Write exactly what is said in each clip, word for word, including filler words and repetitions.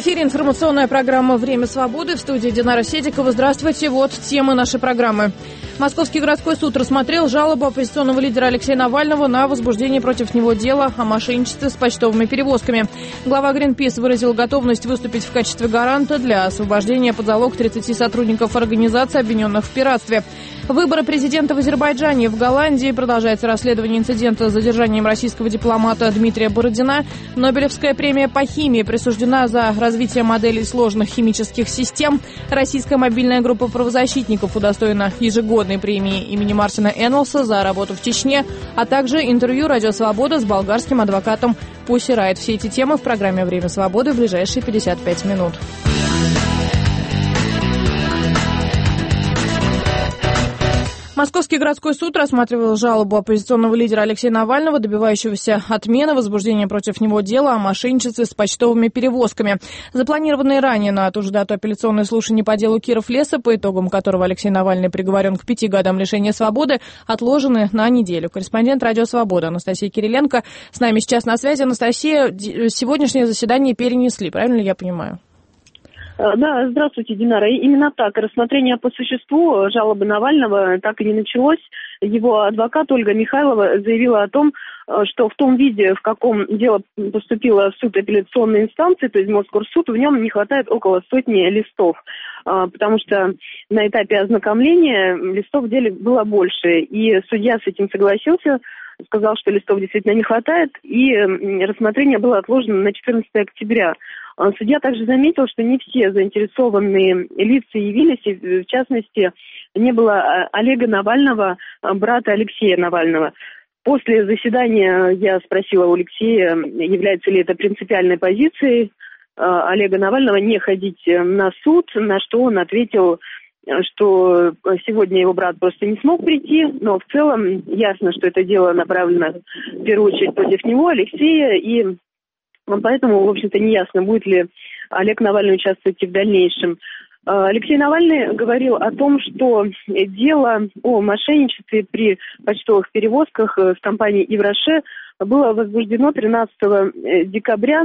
эфире информационная программа «Время свободы». В студии Динара Седикова. Здравствуйте. Вот темы нашей программы. Московский городской суд рассмотрел жалобу оппозиционного лидера Алексея Навального на возбуждение против него дела о мошенничестве с почтовыми перевозками. Глава Greenpeace выразил готовность выступить в качестве гаранта для освобождения под залог тридцати сотрудников организации, обвиненных в пиратстве. Выборы президента в Азербайджане и в Голландии. Продолжается расследование инцидента с задержанием российского дипломата Дмитрия Бородина. Нобелевская премия по химии присуждена за развитие моделей сложных химических систем. Российская мобильная группа правозащитников удостоена ежегодной премии имени Мартина Эннелса за работу в Чечне, а также интервью «Радио Свобода» с болгарским адвокатом Пусси Райт. Все эти темы в программе «Время свободы» в ближайшие пятьдесят пять минут. Московский городской суд рассматривал жалобу оппозиционного лидера Алексея Навального, добивающегося отмены возбуждения против него дела о мошенничестве с почтовыми перевозками. Запланированные ранее на ту же дату апелляционные слушания по делу Киров-Леса, по итогам которого Алексей Навальный приговорен к пяти годам лишения свободы, отложены на неделю. Корреспондент «Радио Свобода» Анастасия Кириленко с нами сейчас на связи. Анастасия, сегодняшнее заседание перенесли, правильно ли я понимаю? Да, здравствуйте, Динара. Именно так. Рассмотрение по существу жалобы Навального так и не началось. Его адвокат Ольга Михайлова заявила о том, что в том виде, в каком дело поступило в суд апелляционной инстанции, то есть Мосгорсуд, в нем не хватает около сотни листов, потому что на этапе ознакомления листов в деле было больше. И судья с этим согласился, сказал, что листов действительно не хватает, и рассмотрение было отложено на четырнадцатое октября. Судья также заметил, что не все заинтересованные лица явились, и в частности не было Олега Навального, брата Алексея Навального. После заседания я спросила у Алексея, является ли это принципиальной позицией Олега Навального не ходить на суд, на что он ответил, что сегодня его брат просто не смог прийти, но в целом ясно, что это дело направлено в первую очередь против него, Алексея, и поэтому, в общем-то, не ясно, будет ли Олег Навальный участвовать и в дальнейшем. Алексей Навальный говорил о том, что дело о мошенничестве при почтовых перевозках с компанией Ивраше было возбуждено тринадцатого декабря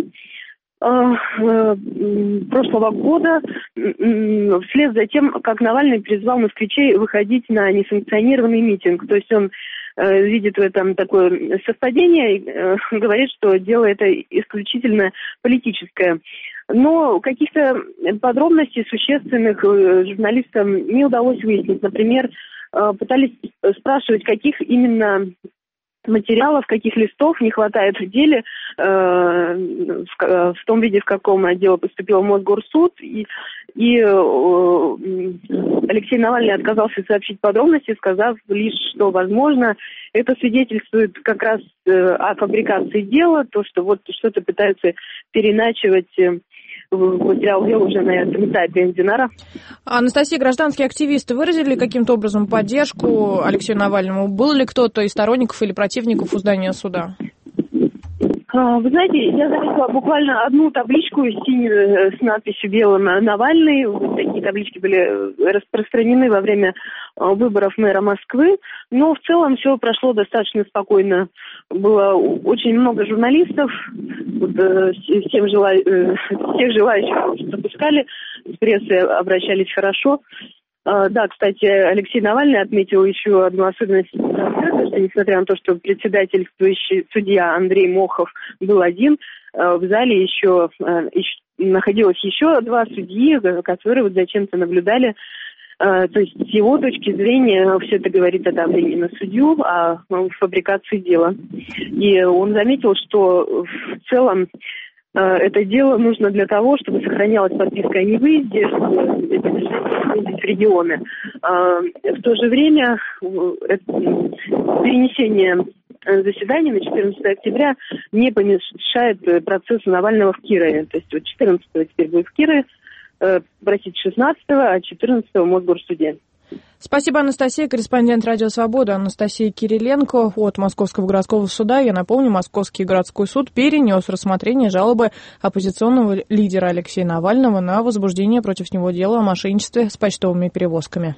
прошлого года, вслед за тем, как Навальный призвал москвичей выходить на несанкционированный митинг. То есть он э, видит в этом такое совпадение и э, говорит, что дело это исключительно политическое. Но каких-то подробностей существенных э, журналистам не удалось выяснить. Например, э, пытались спрашивать, каких именно материалов, каких листов не хватает в деле, э, в, в том виде, в каком дело поступило в Мосгорсуд, и, и э, Алексей Навальный отказался сообщить подробности, сказав лишь, что, возможно, это свидетельствует как раз э, о фабрикации дела, то, что вот что-то пытаются переначивать э, материал дела уже на этом этапе. Динара. Анастасия, гражданские активисты выразили каким-то образом поддержку Алексею Навальному? Был ли кто-то из сторонников или противников у здания суда? Вы знаете, я заметила буквально одну табличку синюю с надписью «Белым Навальный». Такие таблички были распространены во время выборов мэра Москвы. Но в целом все прошло достаточно спокойно. Было очень много журналистов. Вот, всем жела... Всех желающих запускали. С прессой обращались хорошо. Да, кстати, Алексей Навальный отметил еще одну особенность, что несмотря на то, что председательствующий судья Андрей Мохов был один, в зале еще, еще находилось еще два судьи, которые вот зачем-то наблюдали. То есть с его точки зрения все это говорит о давлении на судью, о фабрикации дела. И он заметил, что в целом это дело нужно для того, чтобы сохранялась подписка о невыезде, чтобы ездить в регионы. В то же время перенесение заседания на четырнадцатое октября не помешает процессу Навального в Кирове. То есть вот четырнадцатого теперь будет в Кирове, простите, шестнадцатого, а четырнадцатого в Мосгорсуде. Спасибо, Анастасия. Корреспондент «Радио Свобода» Анастасия Кириленко от Московского городского суда. Я напомню, Московский городской суд перенес рассмотрение жалобы оппозиционного лидера Алексея Навального на возбуждение против него дела о мошенничестве с почтовыми перевозками.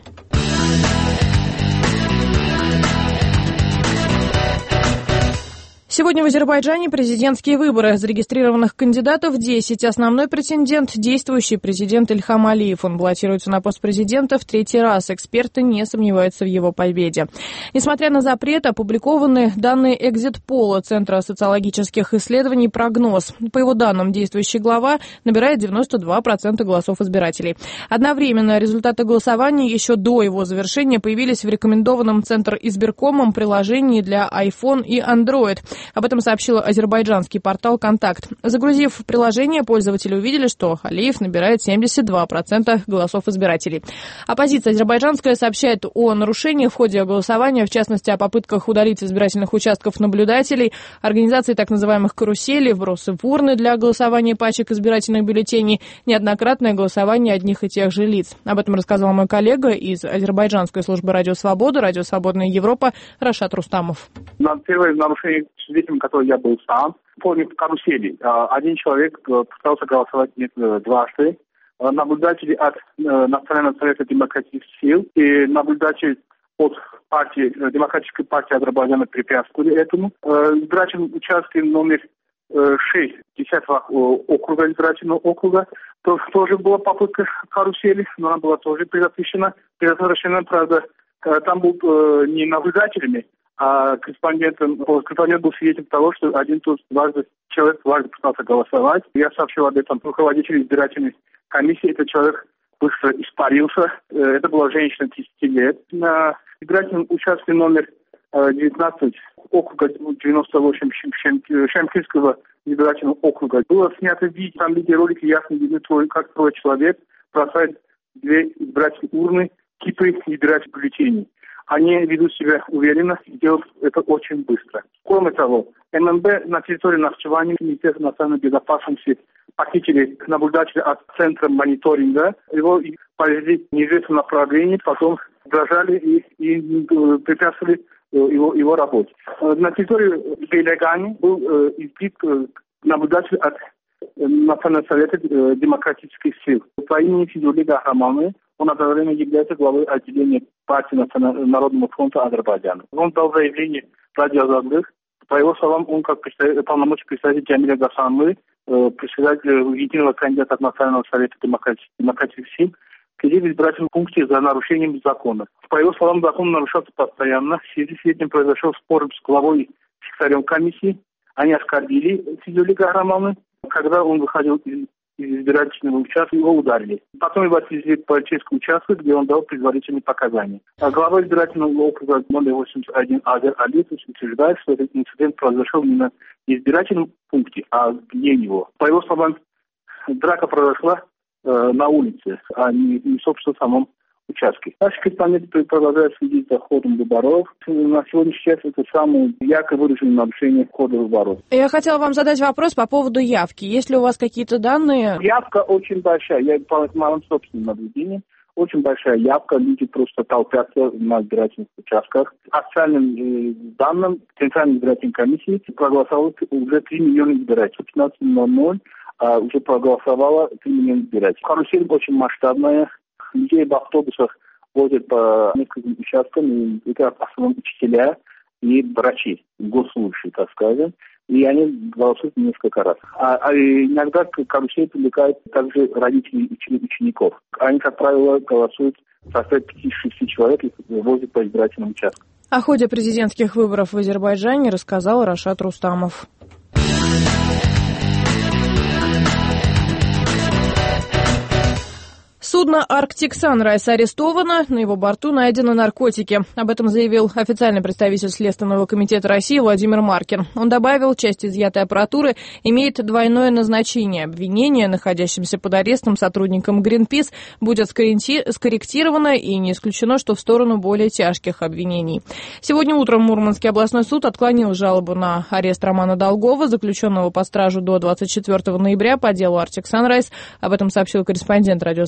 Сегодня в Азербайджане президентские выборы. Зарегистрированных кандидатов десять. Основной претендент – действующий президент Ильхам Алиев. Он баллотируется на пост президента в третий раз. Эксперты не сомневаются в его победе. Несмотря на запрет, опубликованы данные экзит-пола Центра социологических исследований «Прогноз». По его данным, действующий глава набирает девяносто два процента голосов избирателей. Одновременно результаты голосования еще до его завершения появились в рекомендованном Центр избиркомом приложении для iPhone и Android. Об этом сообщил азербайджанский портал «Контакт». Загрузив приложение, пользователи увидели, что Алиев набирает семьдесят два процента голосов избирателей. Оппозиция азербайджанская сообщает о нарушениях в ходе голосования, в частности, о попытках удалить с избирательных участков наблюдателей, организации так называемых каруселей, вбросы в урны для голосования пачек избирательных бюллетеней, неоднократное голосование одних и тех же лиц. Об этом рассказал мой коллега из азербайджанской службы «Радио Свобода», «Радио Свободная Европа» Рашат Рустамов. Первое нарушение, свидетелем которого я был сам, помню карусели. Один человек пытался голосовать дважды. Наблюдатели от Национального совета демократических сил и наблюдатели от партии, Демократической партии Азербайджана препятствовали этому. Избирательный участок номер шесть десятого округа, избирательного округа, то, тоже была попытка карусели, но она была тоже предотвращена. Предотвращена, правда, там был не наблюдателями, а корреспондентом, корреспондент был свидетелем того, что один тот дважды, человек дважды пытался голосовать. Я сообщил об этом руководителю избирательной комиссии. Этот человек быстро испарился. Это была женщина тридцати лет. На избирательном участке номер девятнадцать округа девяносто восемь Шемкинского избирательного округа было снято видео. Там видеоролики ясно видно, как трое человек бросают две избирательные урны, кипы избирательных бюллетеней. Они ведут себя уверенно и делают это очень быстро. Кроме того, эм эм бэ на территории Нахчевани, Министерство национальной безопасности, похитили наблюдателя от центра мониторинга. Его повезли в неизвестном направлении, потом дрожали и, и препятствовали его, его работе. На территории Бейлегани был избит наблюдатель от Национального совета демократических сил. По имени Физули Гахраманы, он одновременно является главой отделения партии Народного фронта Азербайджана. Он дал заявление радиозаглых. По его словам, он как полномочий представитель Джамиля Гасанлы, председатель единого кандидата от Национального совета демократических сил, сидит в избирательном пункте за нарушением закона. По его словам, закон нарушался постоянно. В связи с этим произошел спор с главой и секретарем комиссии. Они оскорбили Физули Гахраманы. Когда он выходил из избирательного участка, его ударили. Потом его отвезли в полицейский участок, где он дал предварительные показания. А глава избирательного округа номер восемьдесят один Азер Алиев утверждает, что этот инцидент произошел не на избирательном пункте, а вне него. По его словам, драка произошла э, на улице, а не, не собственно, в самом участке. Наши корреспонденты продолжают следить за ходом выборов. На сегодняшний час это самое ярко выраженное нарушение хода выборов. Я хотела вам задать вопрос по поводу явки. Есть ли у вас какие-то данные? Явка очень большая. Я по моим собственным наблюдениям. Очень большая явка. Люди просто толпятся на избирательных участках. По официальным э, данным Центральной избирательной комиссии проголосовало уже три миллиона избирателей. В пятнадцать ноль ноль а, уже проголосовало три миллиона избирателей. Карусель очень масштабная. Людей в автобусах возят по нескольким участкам, и это в основном учителя и врачи, госслужащие, так скажем, и они голосуют несколько раз. А, а иногда карусель привлекает также родителей учеников. Они, как правило, голосуют в составе пяти-шести человек и возят по избирательным участкам. О ходе президентских выборов в Азербайджане рассказал Рашат Рустамов. Судно «Арктик Санрайз» арестовано, на его борту найдены наркотики. Об этом заявил официальный представитель Следственного комитета России Владимир Маркин. Он добавил, часть изъятой аппаратуры имеет двойное назначение. Обвинение находящимся под арестом сотрудникам Greenpeace будет скорректировано, и не исключено, что в сторону более тяжких обвинений. Сегодня утром Мурманский областной суд отклонил жалобу на арест Романа Долгова, заключенного под стражу до двадцать четвёртого ноября по делу «Арктик Санрайз». Об этом сообщил корреспондент «Радио Свобода»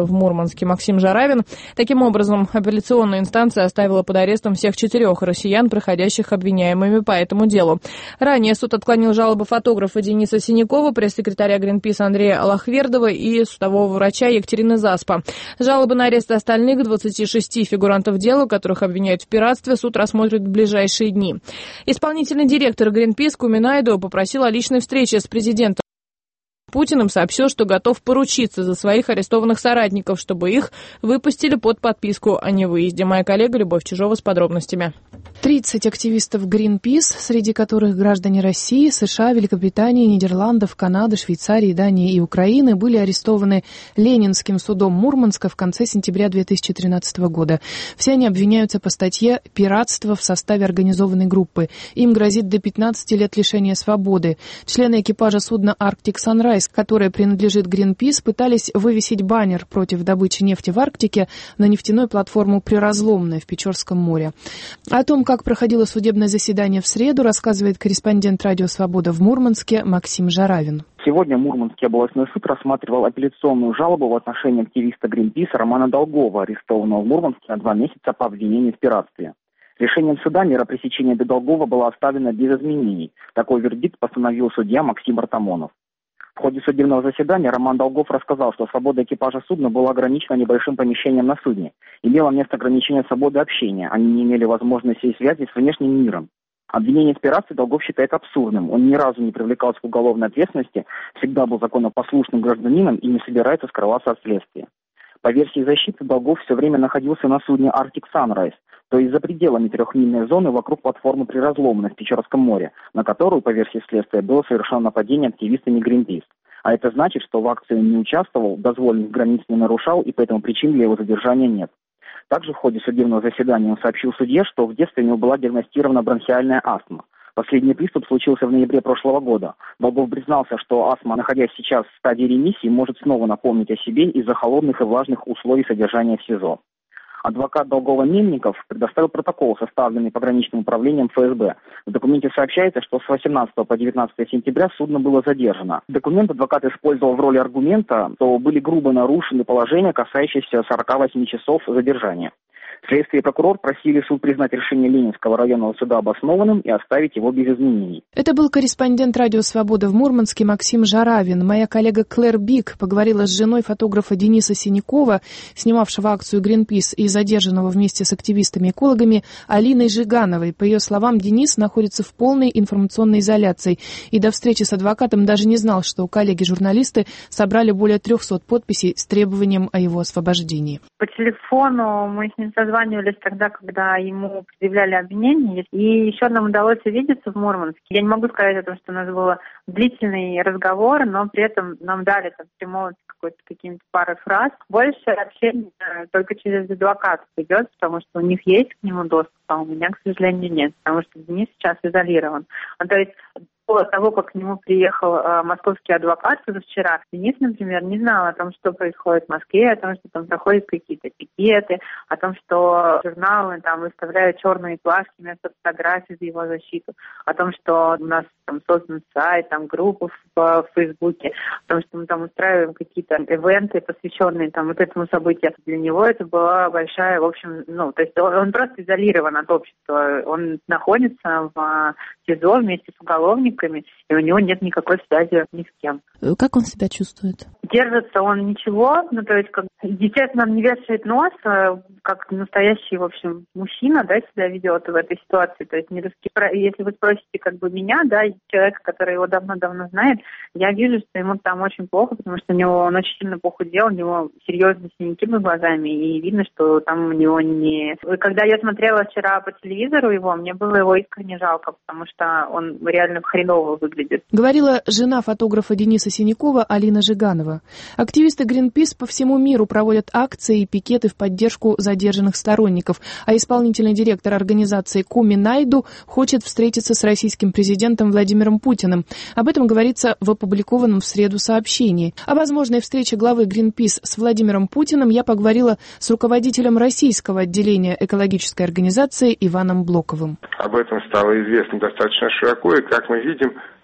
в Мурманске Максим Жаравин. Таким образом, апелляционная инстанция оставила под арестом всех четырех россиян, проходящих обвиняемыми по этому делу. Ранее суд отклонил жалобы фотографа Дениса Синякова, пресс-секретаря Гринпис Андрея Аллахвердова и судового врача Екатерины Заспа. Жалобы на арест остальных двадцати шести фигурантов дела, которых обвиняют в пиратстве, суд рассмотрит в ближайшие дни. Исполнительный директор Гринпис Куми Найду попросил о личной встрече с президентом Путиным, сообщил, что готов поручиться за своих арестованных соратников, чтобы их выпустили под подписку о невыезде. Моя коллега Любовь Чижова с подробностями. тридцать активистов Greenpeace, среди которых граждане России, США, Великобритании, Нидерландов, Канады, Швейцарии, Дании и Украины, были арестованы Ленинским судом Мурманска в конце сентября две тысячи тринадцатого года. Все они обвиняются по статье «Пиратство в составе организованной группы». Им грозит до пятнадцати лет лишения свободы. Члены экипажа судна «Arctic Sunrise», которое принадлежит Greenpeace, пытались вывесить баннер против добычи нефти в Арктике на нефтяной платформу «Приразломная» в Печорском море. О том, как проходило судебное заседание в среду, рассказывает корреспондент «Радио Свобода» в Мурманске Максим Жаравин. Сегодня Мурманский областной суд рассматривал апелляционную жалобу в отношении активиста Greenpeace Романа Долгова, арестованного в Мурманске на два месяца по обвинению в пиратстве. Решением суда мера пресечения Долгова была оставлена без изменений. Такой вердикт постановил судья Максим Артамонов. В ходе судебного заседания Роман Долгов рассказал, что свобода экипажа судна была ограничена небольшим помещением на судне. Имело место ограничение свободы общения, они не имели возможности связи с внешним миром. Обвинение в пиратстве Долгов считает абсурдным. Он ни разу не привлекался к уголовной ответственности, всегда был законопослушным гражданином и не собирается скрываться от следствия. По версии защиты, Долгов все время находился на судне Arctic Sunrise, то есть за пределами трехмильной зоны вокруг платформы Приразломной в Печорском море, на которую, по версии следствия, было совершено нападение активистами Greenpeace. А это значит, что в акции он не участвовал, дозволенных границ не нарушал, и поэтому причин для его задержания нет. Также в ходе судебного заседания он сообщил судье, что в детстве у него была диагностирована бронхиальная астма. Последний приступ случился в ноябре прошлого года. Долгов признался, что астма, находясь сейчас в стадии ремиссии, может снова напомнить о себе из-за холодных и влажных условий содержания в СИЗО. Адвокат Долгова Мельников предоставил протокол, составленный пограничным управлением эф эс бэ. В документе сообщается, что с восемнадцатого по девятнадцатое сентября судно было задержано. Документ адвокат использовал в роли аргумента, что были грубо нарушены положения, касающиеся сорока восьми часов задержания. Следствие и прокурор просили суд признать решение Ленинского районного суда обоснованным и оставить его без изменений. Это был корреспондент «Радио Свобода» в Мурманске Максим Жаравин. Моя коллега Клэр Бик поговорила с женой фотографа Дениса Синякова, снимавшего акцию Greenpeace и задержанного вместе с активистами-экологами, Алиной Жигановой. По ее словам, Денис находится в полной информационной изоляции и до встречи с адвокатом даже не знал, что коллеги-журналисты собрали более трехсот подписей с требованием о его освобождении. По телефону мы с ним созванивались тогда, когда ему предъявляли обвинения, и еще нам удалось увидеться в Мурманске. Я не могу сказать о том, что у нас был длительный разговор, но при этом нам дали там перемолвиться какой-то какими-то парой фраз. Больше общения только через адвоката идет, потому что у них есть к нему доступ, а у меня, к сожалению, нет, потому что Денис сейчас изолирован. Он, то есть до того, как к нему приехал э, московский адвокат позавчера, Денис, например, не знал о том, что происходит в Москве, о том, что там проходят какие-то пикеты, о том, что журналы там выставляют черные плашки вместо фотографий за его защиту, о том, что у нас там создан сайт, там группа в, в Фейсбуке, о том, что мы там устраиваем какие-то ивенты, посвященные там вот этому событию. Для него это была большая, в общем, ну, то есть он, он просто изолирован от общества. Он находится в СИЗО вместе с уголовниками, и у него нет никакой связи ни с кем. Как он себя чувствует? Держится он ничего, ну, то есть, как, естественно, он не вешает нос, как настоящий, в общем, мужчина, да, себя ведет в этой ситуации, то есть, не раски... если вы спросите, как бы, меня, да, человека, который его давно-давно знает, я вижу, что ему там очень плохо, потому что у него, он очень сильно похудел, у него серьезные синяки под глазами, и видно, что там у него не... Когда я смотрела вчера по телевизору его, мне было его искренне жалко, потому что он реально хреново выглядит. Говорила жена фотографа Дениса Синякова Алина Жиганова. Активисты Greenpeace по всему миру проводят акции и пикеты в поддержку задержанных сторонников, а исполнительный директор организации Куми Найду хочет встретиться с российским президентом Владимиром Путиным. Об этом говорится в опубликованном в среду сообщении. О возможной встрече главы Greenpeace с Владимиром Путиным я поговорила с руководителем российского отделения экологической организации Иваном Блоковым. Об этом стало известно достаточно широко, и, как мы видим,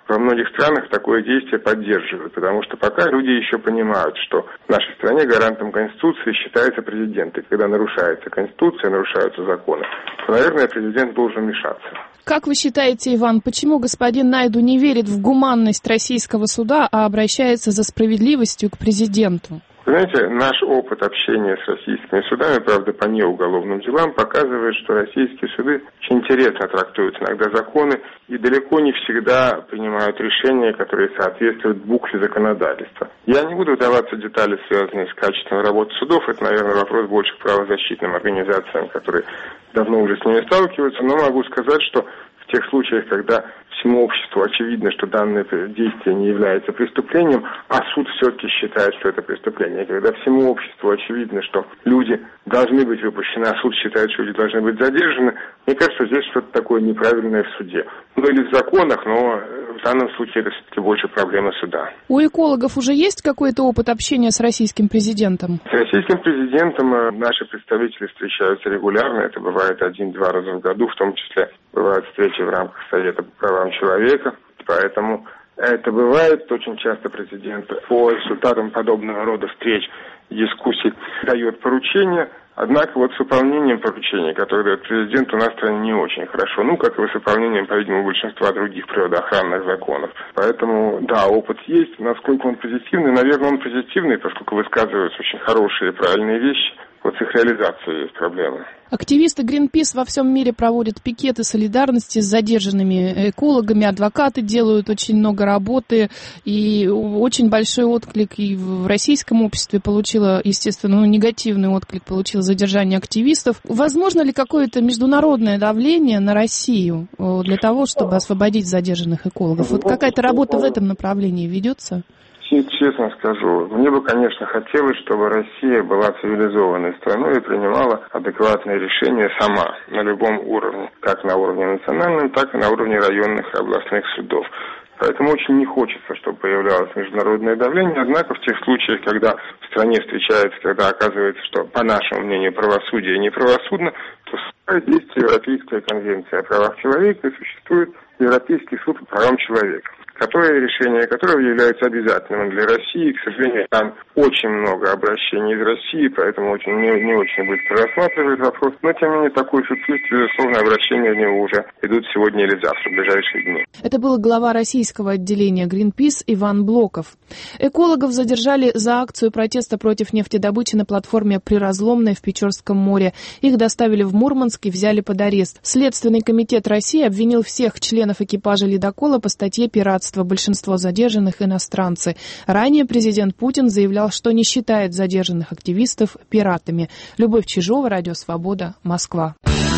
во многих странах такое действие поддерживают, потому что пока люди еще понимают, что в нашей стране гарантом Конституции считается президент. И когда нарушается Конституция, нарушаются законы, то, наверное, президент должен вмешаться. Как вы считаете, Иван, почему господин Найду не верит в гуманность российского суда, а обращается за справедливостью к президенту? Вы знаете, наш опыт общения с российскими судами, правда, по неуголовным делам, показывает, что российские суды очень интересно трактуют иногда законы и далеко не всегда принимают решения, которые соответствуют букве законодательства. Я не буду вдаваться в детали, связанные с качеством работы судов. Это, наверное, вопрос больше к правозащитным организациям, которые давно уже с ними сталкиваются. Но могу сказать, что в тех случаях, когда всему обществу очевидно, что данное действие не является преступлением, а суд все-таки считает, что это преступление. Когда всему обществу очевидно, что люди должны быть выпущены, а суд считает, что люди должны быть задержаны, мне кажется, здесь что-то такое неправильное в суде. Ну или в законах, но в данном случае это все-таки больше проблема суда. У экологов уже есть какой-то опыт общения с российским президентом? С российским президентом наши представители встречаются регулярно. Это бывает один-два раза в году, в том числе бывают встречи в рамках Совета по правам человека. Поэтому это бывает. Очень часто президент по результатам подобного рода встреч, дискуссий дает поручения. Однако вот с выполнением поручений, которые дает президент, у нас в стране не очень хорошо. Ну, как и с выполнением, по-видимому, большинства других природоохранных законов. Поэтому, да, опыт есть. Насколько он позитивный? Наверное, он позитивный, поскольку высказываются очень хорошие и правильные вещи. Вот с их реализацией есть проблемы. Активисты Greenpeace во всем мире проводят пикеты солидарности с задержанными экологами, адвокаты делают очень много работы, и очень большой отклик и в российском обществе получило, естественно, ну, негативный отклик получило задержание активистов. Возможно ли какое-то международное давление на Россию для того, чтобы освободить задержанных экологов? Вот какая-то работа в этом направлении ведется? Честно скажу, мне бы, конечно, хотелось, чтобы Россия была цивилизованной страной и принимала адекватные решения сама, на любом уровне, как на уровне национальном, так и на уровне районных и областных судов. Поэтому очень не хочется, чтобы появлялось международное давление. Однако в тех случаях, когда в стране встречается, когда оказывается, что, по нашему мнению, правосудие неправосудно, то вступает в действие Европейская конвенция о правах человека и существует Европейский суд по правам человека, которое решение которого является обязательным для России. К сожалению, там очень много обращений из России, поэтому очень, не, не очень быстро рассматривает вопрос. Но, тем не менее, такой суд есть, безусловно, обращения в него уже идут сегодня или завтра, в ближайшие дни. Это был глава российского отделения Greenpeace Иван Блоков. Экологов задержали за акцию протеста против нефтедобычи на платформе Приразломной в Печорском море. Их доставили в Мурманск и взяли под арест. Следственный комитет России обвинил всех членов экипажа ледокола по статье «Пиратство». Большинство задержанных иностранцы. Ранее президент Путин заявлял, что не считает задержанных активистов пиратами. Любовь Чижова, Радио Свобода, Москва.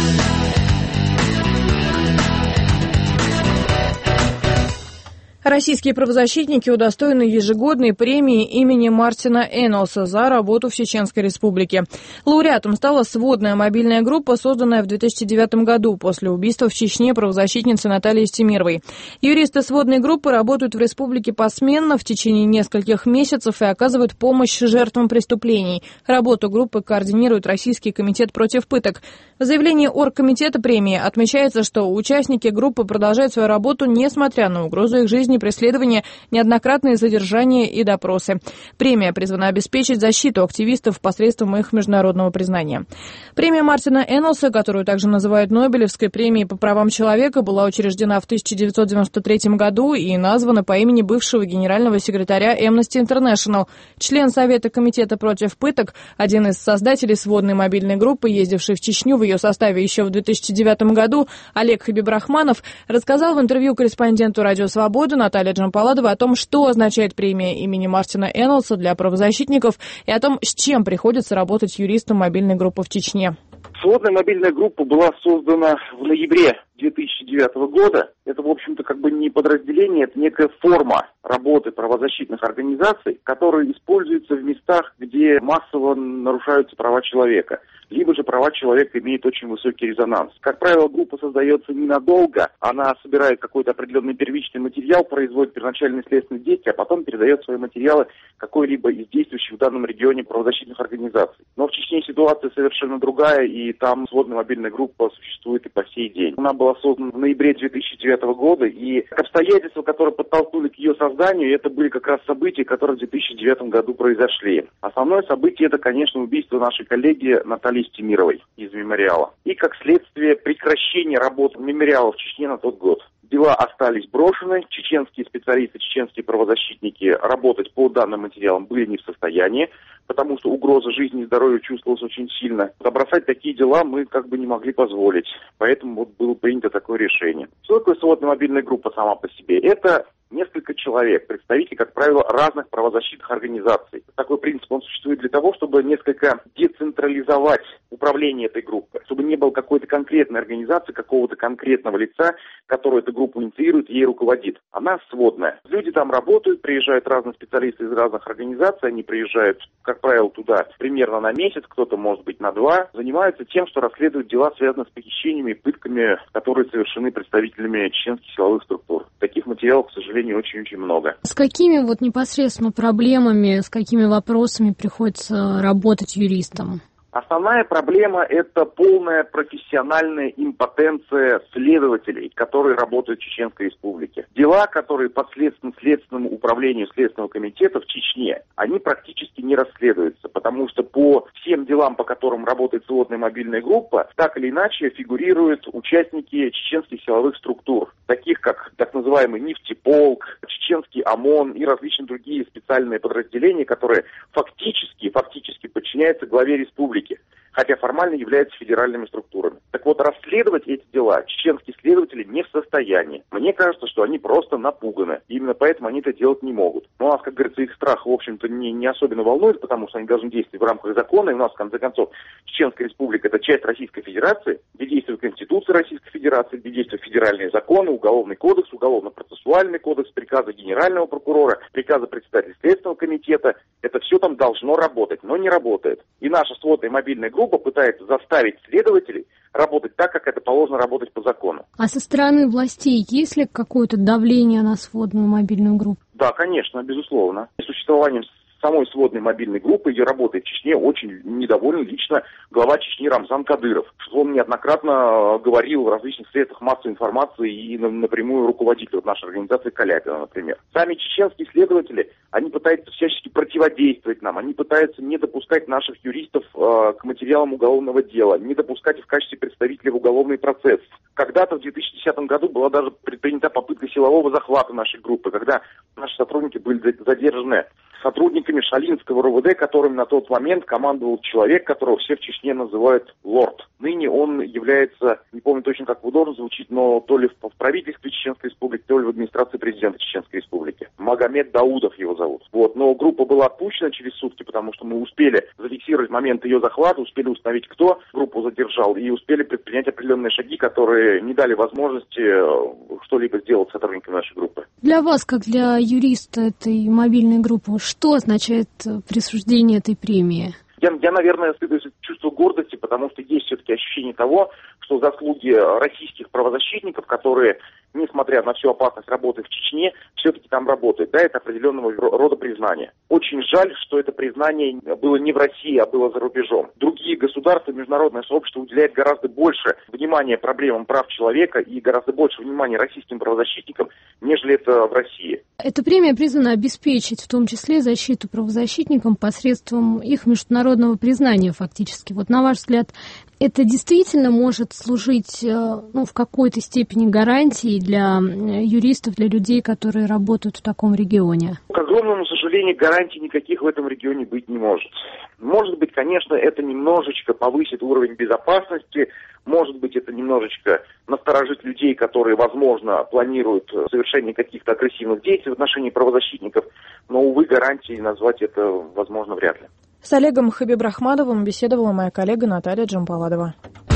Российские правозащитники удостоены ежегодной премии имени Мартина Эннелса за работу в Чеченской Республике. Лауреатом стала сводная мобильная группа, созданная в две тысячи девятом году после убийства в Чечне правозащитницы Натальи Истемировой. Юристы сводной группы работают в республике посменно в течение нескольких месяцев и оказывают помощь жертвам преступлений. Работу группы координирует Российский комитет против пыток. В заявлении оргкомитета премии отмечается, что участники группы продолжают свою работу, несмотря на угрозу их жизни, преследования, неоднократные задержания и допросы. Премия призвана обеспечить защиту активистов посредством их международного признания. Премия Мартина Эннелса, которую также называют Нобелевской премией по правам человека, была учреждена в тысяча девятьсот девяносто третьем году и названа по имени бывшего генерального секретаря Amnesty International. Член Совета комитета против пыток, один из создателей сводной мобильной группы, ездивший в Чечню в ее составе еще в две тысячи девятом году, Олег Хабибрахманов, рассказал в интервью корреспонденту «Радио Свобода» Наталье Джампаладовой о том, что означает премия имени Мартина Эннелса для правозащитников и о том, с чем приходится работать юристам мобильной группы в Чечне. Сводная мобильная группа была создана в ноябре две тысячи девятого года. Это, в общем-то, как бы не подразделение, это некая форма работы правозащитных организаций, которая используется в местах, где массово нарушаются права человека, либо же права человека имеют очень высокий резонанс. Как правило, группа создается ненадолго, она собирает какой-то определенный первичный материал, производит первоначальные следственные действия, а потом передает свои материалы какой-либо из действующих в данном регионе правозащитных организаций. Но в Чечне ситуация совершенно другая, и там сводная мобильная группа существует и по сей день. Она была была создана в ноябре две тысячи девятого года, и обстоятельства, которые подтолкнули к ее созданию, это были как раз события, которые в две тысячи девятом году произошли. Основное событие – это, конечно, убийство нашей коллеги Натальи Стемировой из «Мемориала». И, как следствие, прекращение работы «Мемориала» в Чечне на тот год. Дела остались брошены, чеченские специалисты, чеченские правозащитники работать по данным материалам были не в состоянии, потому что угроза жизни и здоровью чувствовалась очень сильно. Забросать такие дела мы как бы не могли позволить, поэтому вот было принято такое решение. Что такое сводная мобильная группа сама по себе? Это несколько человек, представители, как правило, разных правозащитных организаций. Такой принцип, он существует для того, чтобы несколько децентрализовать управление этой группой, чтобы не было какой-то конкретной организации, какого-то конкретного лица, который эту группу инициирует и ей руководит. Она сводная. Люди там работают, приезжают разные специалисты из разных организаций, они приезжают, как правило, туда примерно на месяц, кто-то, может быть, на два, занимаются тем, что расследуют дела, связанные с похищениями и пытками, которые совершены представителями чеченских силовых структур. Таких материалов, к сожалению, очень-очень много. С какими вот непосредственно проблемами, с какими вопросами приходится работать юристам? Основная проблема – это полная профессиональная импотенция следователей, которые работают в Чеченской Республике. Дела, которые подследственны Следственному управлению Следственного комитета в Чечне, они практически не расследуются, потому что по всем делам, по которым работает сводная мобильная группа, так или иначе фигурируют участники чеченских силовых структур, таких как так называемый нефтеполк, чеченский ОМОН и различные другие специальные подразделения, которые фактически, фактически подчиняются главе республики, хотя формально являются федеральными структурами. Так вот, расследовать эти дела чеченские следователи не в состоянии. Мне кажется, что они просто напуганы. Именно поэтому они это делать не могут. Но нас, как говорится, их страх, в общем-то, не, не особенно волнует, потому что они должны действовать в рамках закона. И у нас, в конце концов, Чеченская Республика – это часть Российской Федерации, где действует Конституция Российской Федерации, где действуют федеральные законы, Уголовный кодекс, Уголовно-процессуальный кодекс, приказы Генерального прокурора, приказы председателя Следственного комитета. Это все там должно работать, но не работает. И наша сводная мобильная группа пытается заставить следователей работать так, как это положено работать по закону. А со стороны властей есть ли какое-то давление на сводную мобильную группу? Да, конечно, безусловно. Существованием самой сводной мобильной группы, ее работы в Чечне очень недоволен лично глава Чечни Рамзан Кадыров, что он неоднократно говорил в различных средствах массовой информации и напрямую руководитель вот нашей организации Каляпина, например. Сами чеченские следователи, они пытаются всячески противодействовать нам, они пытаются не допускать наших юристов э, к материалам уголовного дела, не допускать их в качестве представителей в уголовный процесс. Когда-то в две тысячи десятом году была даже предпринята попытка силового захвата нашей группы, когда наши сотрудники были задержаны сотрудниками Шалинского РОВД, которым на тот момент командовал человек, которого все в Чечне называют лорд. Ныне он является, не помню точно, как его должен звучить, но то ли в правительстве Чеченской Республики, то ли в администрации президента Чеченской Республики. Магомед Даудов его зовут. Вот. Но группа была отпущена через сутки, потому что мы успели зафиксировать момент ее захвата, успели установить, кто группу задержал, и успели предпринять определенные шаги, которые не дали возможности что-либо сделать с сотрудниками нашей группы. Для вас, как для юриста этой мобильной группы, что означает присуждение этой премии? Я, я, наверное, испытываю чувство гордости, потому что есть все-таки ощущение того, что заслуги российских правозащитников, которые, несмотря на всю опасность работы в Чечне, все-таки там работают. Да, это определенного рода признание. Очень жаль, что это признание было не в России, а было за рубежом. Другие государства, международное сообщество уделяет гораздо больше внимания проблемам прав человека и гораздо больше внимания российским правозащитникам, нежели это в России. Эта премия призвана обеспечить в том числе защиту правозащитникам посредством их международного признания фактически. Вот на ваш взгляд, это действительно может служить ну, в какой-то степени гарантией для юристов, для людей, которые работают в таком регионе? К огромному сожалению, гарантий никаких в этом регионе быть не может. Может быть, конечно, это немножечко повысит уровень безопасности, может быть, это немножечко насторожит людей, которые, возможно, планируют совершение каких-то агрессивных действий в отношении правозащитников, но, увы, гарантии назвать это, возможно, вряд ли. С Олегом Хабибрахмадовым беседовала моя коллега Наталья Джампаладова.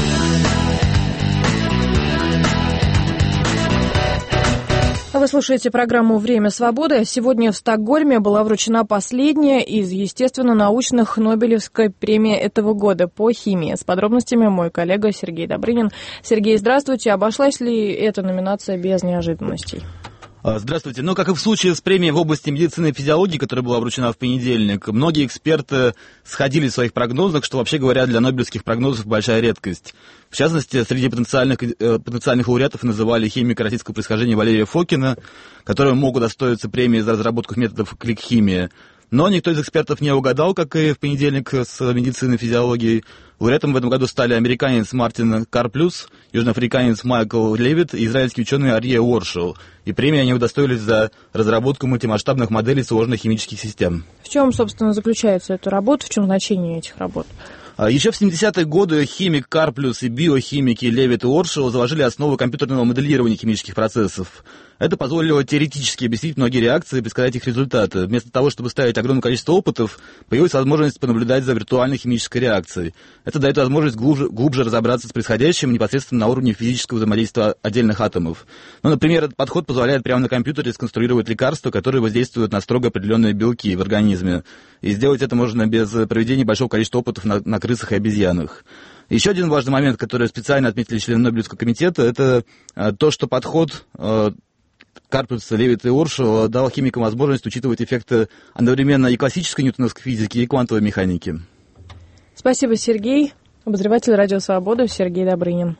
Вы слушаете программу «Время свободы». Сегодня в Стокгольме была вручена последняя из естественно-научных Нобелевской премии этого года по химии. С подробностями мой коллега Сергей Добрынин. Сергей, здравствуйте. Обошлась ли эта номинация без неожиданностей? Здравствуйте. Ну, как и в случае с премией в области медицины и физиологии, которая была вручена в понедельник, многие эксперты сходили в своих прогнозах, что, вообще говоря, для нобелевских прогнозов большая редкость. В частности, среди потенциальных, э, потенциальных лауреатов называли химика российского происхождения Валерия Фокина, которому могут удостоиться премии за разработку методов клик-химии. Но никто из экспертов не угадал, как и в понедельник с медициной и физиологией. Лауреатом в этом году стали американец Мартин Карплюс, южноафриканец Майкл Левит и израильский ученый Арье Уоршел. И премии они удостоились за разработку мультимасштабных моделей сложных химических систем. В чем, собственно, заключается эта работа, в чем значение этих работ? Еще в семидесятые годы химик Карплюс и биохимики Левит и Уоршел заложили основы компьютерного моделирования химических процессов. Это позволило теоретически объяснить многие реакции и предсказать их результаты. Вместо того, чтобы ставить огромное количество опытов, появилась возможность понаблюдать за виртуальной химической реакцией. Это дает возможность глубже, глубже разобраться с происходящим непосредственно на уровне физического взаимодействия отдельных атомов. Ну, например, этот подход позволяет прямо на компьютере сконструировать лекарства, которые воздействуют на строго определенные белки в организме. И сделать это можно без проведения большого количества опытов на, на крысах и обезьянах. Еще один важный момент, который специально отметили члены Нобелевского комитета, это то, что подход Карплюса, Левита и Уоршела дал химикам возможность учитывать эффекты одновременно и классической ньютоновской физики, и квантовой механики. Спасибо, Сергей. Обозреватель «Радио Свобода» Сергей Добрынин.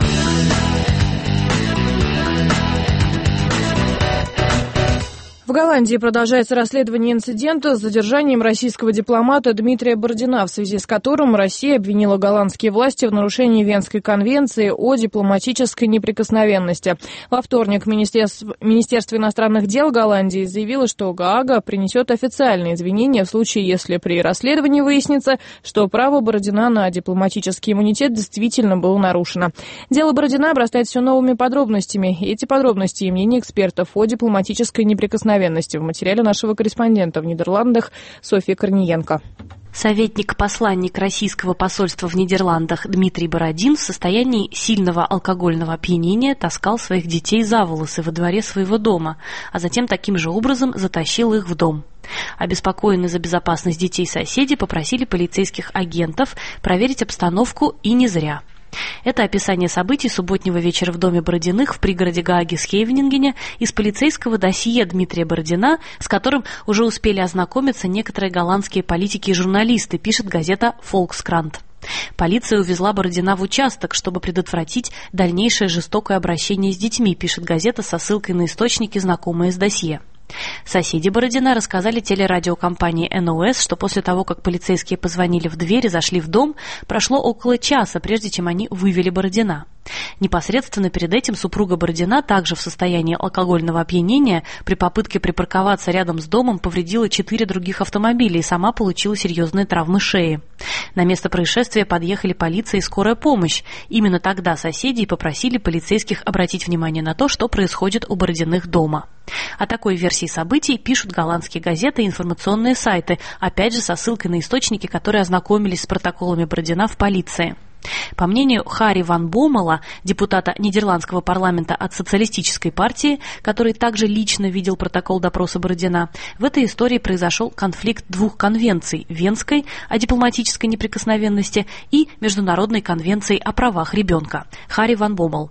В Голландии продолжается расследование инцидента с задержанием российского дипломата Дмитрия Бородина, в связи с которым Россия обвинила голландские власти в нарушении Венской конвенции о дипломатической неприкосновенности. Во вторник Министерство, Министерство иностранных дел Голландии заявило, что Гаага принесет официальные извинения в случае, если при расследовании выяснится, что право Бородина на дипломатический иммунитет действительно было нарушено. Дело Бородина обрастает все новыми подробностями. Эти подробности и мнения экспертов о дипломатической неприкосновенности в материале нашего корреспондента в Нидерландах Софьи Корниенко. Советник-посланник российского посольства в Нидерландах Дмитрий Бородин в состоянии сильного алкогольного опьянения таскал своих детей за волосы во дворе своего дома, а затем таким же образом затащил их в дом. Обеспокоенные за безопасность детей соседи попросили полицейских агентов проверить обстановку, и не зря. Это описание событий субботнего вечера в доме Бородиных в пригороде Гааги Схейвенингене из полицейского досье Дмитрия Бородина, с которым уже успели ознакомиться некоторые голландские политики и журналисты, пишет газета «Фолкскрант». Полиция увезла Бородина в участок, чтобы предотвратить дальнейшее жестокое обращение с детьми, пишет газета со ссылкой на источники, знакомые с досье. Соседи Бородина рассказали телерадиокомпании эн о эс, что после того, как полицейские позвонили в дверь и зашли в дом, прошло около часа, прежде чем они вывели Бородина. Непосредственно перед этим супруга Бородина, также в состоянии алкогольного опьянения, при попытке припарковаться рядом с домом повредила четыре других автомобиля и сама получила серьезные травмы шеи. На место происшествия подъехали полиция и скорая помощь. Именно тогда соседи и попросили полицейских обратить внимание на то, что происходит у Бородиных дома. О такой версии событий пишут голландские газеты и информационные сайты, опять же со ссылкой на источники, которые ознакомились с протоколами Бородина в полиции. По мнению Харри ван Бомела, депутата Нидерландского парламента от социалистической партии, который также лично видел протокол допроса Бородина, в этой истории произошел конфликт двух конвенций – Венской о дипломатической неприкосновенности и Международной конвенции о правах ребенка. Харри ван Бомел.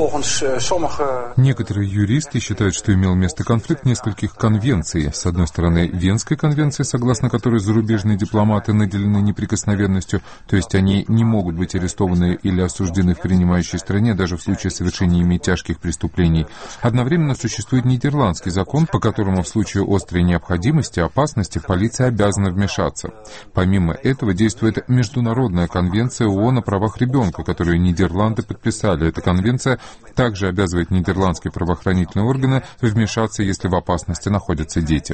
Некоторые юристы считают, что имел место конфликт нескольких конвенций. С одной стороны, Венской конвенции, согласно которой зарубежные дипломаты наделены неприкосновенностью, то есть они не могут быть арестованы или осуждены в принимающей стране даже в случае совершения ими тяжких преступлений. Одновременно существует нидерландский закон, по которому в случае острой необходимости, опасности, полиция обязана вмешаться. Помимо этого действует Международная конвенция ООН о правах ребенка, которую Нидерланды подписали. Эта конвенция также обязывает нидерландские правоохранительные органы вмешаться, если в опасности находятся дети.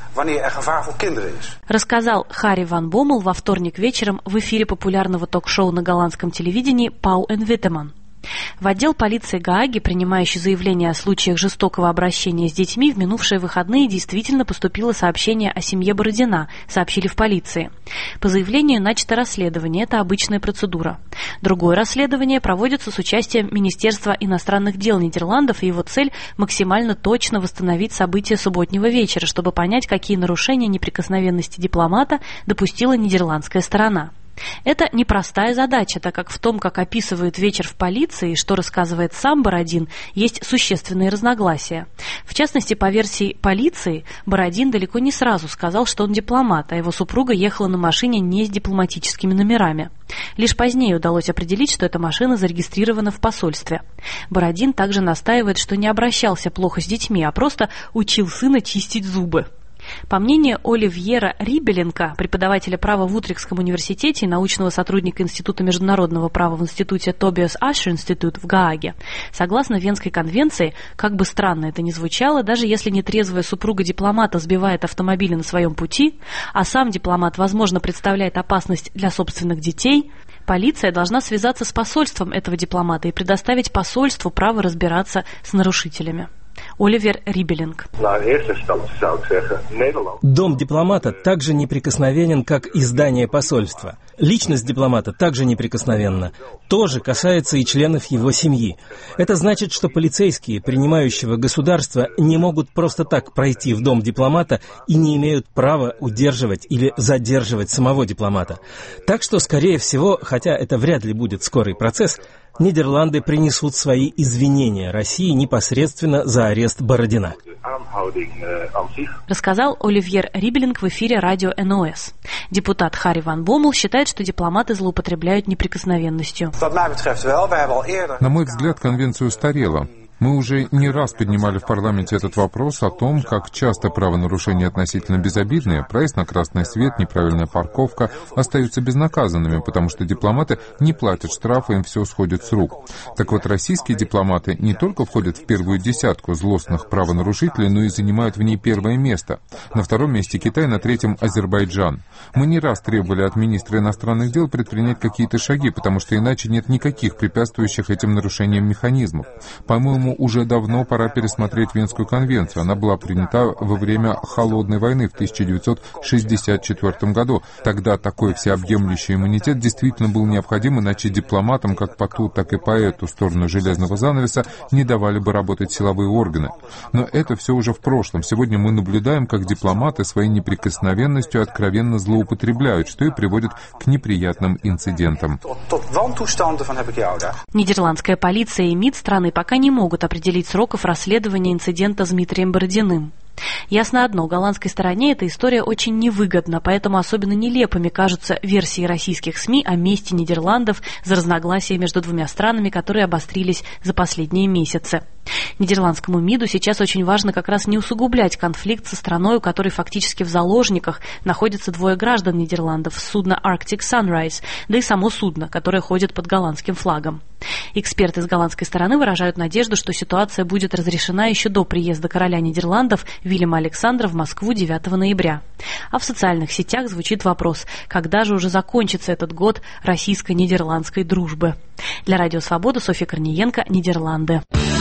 Рассказал Харри ван Бомел во вторник вечером в эфире популярного ток-шоу на голландском телевидении «Пау en Witteman». В отдел полиции Гааги, принимающий заявления о случаях жестокого обращения с детьми, в минувшие выходные действительно поступило сообщение о семье Бородина, сообщили в полиции. По заявлению начато расследование, это обычная процедура. Другое расследование проводится с участием Министерства иностранных дел Нидерландов, и его цель – максимально точно восстановить события субботнего вечера, чтобы понять, какие нарушения неприкосновенности дипломата допустила нидерландская сторона. Это непростая задача, так как в том, как описывает вечер в полиции и что рассказывает сам Бородин, есть существенные разногласия. В частности, по версии полиции, Бородин далеко не сразу сказал, что он дипломат, а его супруга ехала на машине не с дипломатическими номерами. Лишь позднее удалось определить, что эта машина зарегистрирована в посольстве. Бородин также настаивает, что не обращался плохо с детьми, а просто учил сына чистить зубы. По мнению Оливьера Рибеленко, преподавателя права в Утрехтском университете и научного сотрудника Института международного права в институте Тобиас Ашер Институт в Гааге, согласно Венской конвенции, как бы странно это ни звучало, даже если нетрезвая супруга дипломата сбивает автомобили на своем пути, а сам дипломат, возможно, представляет опасность для собственных детей, полиция должна связаться с посольством этого дипломата и предоставить посольству право разбираться с нарушителями. Оливер Рибелинг. Дом дипломата также неприкосновенен, как и здание посольства. Личность дипломата также неприкосновенна. То же касается и членов его семьи. Это значит, что полицейские принимающего государства не могут просто так пройти в дом дипломата и не имеют права удерживать или задерживать самого дипломата. Так что, скорее всего, хотя это вряд ли будет скорый процесс, Нидерланды принесут свои извинения России непосредственно за арест Бородина. Рассказал Оливьер Рибелинг в эфире радио эн о эс. Депутат Харри ван Боммел считает, что дипломаты злоупотребляют неприкосновенностью. На мой взгляд, конвенция устарела. Мы уже не раз поднимали в парламенте этот вопрос о том, как часто правонарушения относительно безобидные, проезд на красный свет, неправильная парковка, остаются безнаказанными, потому что дипломаты не платят штрафы, им все сходит с рук. Так вот, российские дипломаты не только входят в первую десятку злостных правонарушителей, но и занимают в ней первое место. На втором месте Китай, на третьем Азербайджан. Мы не раз требовали от министра иностранных дел предпринять какие-то шаги, потому что иначе нет никаких препятствующих этим нарушениям механизмов. По-моему, уже давно пора пересмотреть Венскую конвенцию. Она была принята во время Холодной войны в тысяча девятьсот шестьдесят четвёртом году. Тогда такой всеобъемлющий иммунитет действительно был необходим, иначе дипломатам, как по ту, так и по эту сторону железного занавеса, не давали бы работать силовые органы. Но это все уже в прошлом. Сегодня мы наблюдаем, как дипломаты своей неприкосновенностью откровенно злоупотребляют, что и приводит к неприятным инцидентам. Нидерландская полиция и МИД страны пока не могут определить сроков расследования инцидента с Дмитрием Бородиным. Ясно одно, голландской стороне эта история очень невыгодна, поэтому особенно нелепыми кажутся версии российских СМИ о мести Нидерландов за разногласия между двумя странами, которые обострились за последние месяцы. Нидерландскому МИДу сейчас очень важно как раз не усугублять конфликт со страной, у которой фактически в заложниках находятся двое граждан Нидерландов, судно Arctic Sunrise, да и само судно, которое ходит под голландским флагом. Эксперты с голландской стороны выражают надежду, что ситуация будет разрешена еще до приезда короля Нидерландов Вильяма Александра в Москву девятого ноября. А в социальных сетях звучит вопрос, когда же уже закончится этот год российско-нидерландской дружбы. Для Радио Свобода Софья Корниенко, Нидерланды.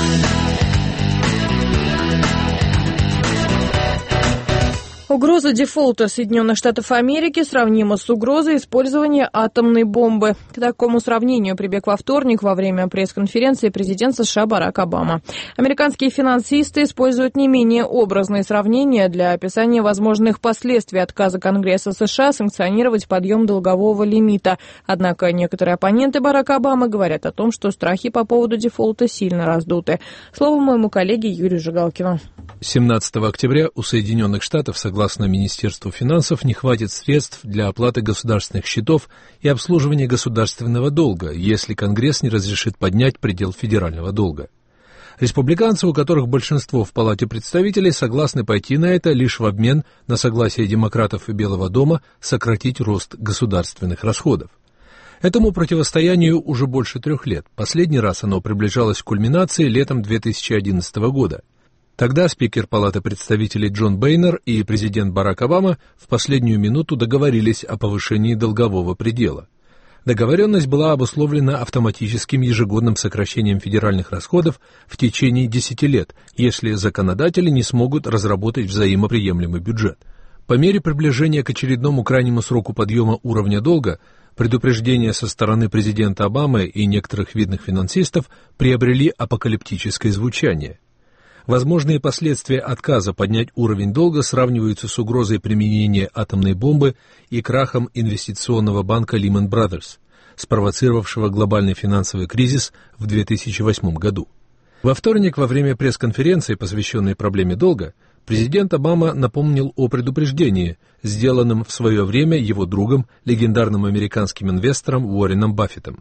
Угроза дефолта Соединенных Штатов Америки сравнима с угрозой использования атомной бомбы. К такому сравнению прибег во вторник во время пресс-конференции президент США Барак Обама. Американские финансисты используют не менее образные сравнения для описания возможных последствий отказа Конгресса США санкционировать подъем долгового лимита. Однако некоторые оппоненты Барака Обамы говорят о том, что страхи по поводу дефолта сильно раздуты. Слово моему коллеге Юрию Жигалкину. семнадцатого октября у Соединенных Штатов, согласно Министерству финансов, не хватит средств для оплаты государственных счетов и обслуживания государственного долга, если Конгресс не разрешит поднять предел федерального долга. Республиканцы, у которых большинство в Палате представителей, согласны пойти на это лишь в обмен на согласие демократов и Белого дома сократить рост государственных расходов. Этому противостоянию уже больше трех лет. Последний раз оно приближалось к кульминации летом две тысячи одиннадцатого года. Тогда спикер Палаты представителей Джон Бейнер и президент Барак Обама в последнюю минуту договорились о повышении долгового предела. Договоренность была обусловлена автоматическим ежегодным сокращением федеральных расходов в течение десяти лет, если законодатели не смогут разработать взаимоприемлемый бюджет. По мере приближения к очередному крайнему сроку подъема уровня долга, предупреждения со стороны президента Обамы и некоторых видных финансистов приобрели апокалиптическое звучание. Возможные последствия отказа поднять уровень долга сравниваются с угрозой применения атомной бомбы и крахом инвестиционного банка Lehman Brothers, спровоцировавшего глобальный финансовый кризис в две тысячи восьмом году. Во вторник, во время пресс-конференции, посвященной проблеме долга, президент Обама напомнил о предупреждении, сделанном в свое время его другом, легендарным американским инвестором Уорреном Баффетом.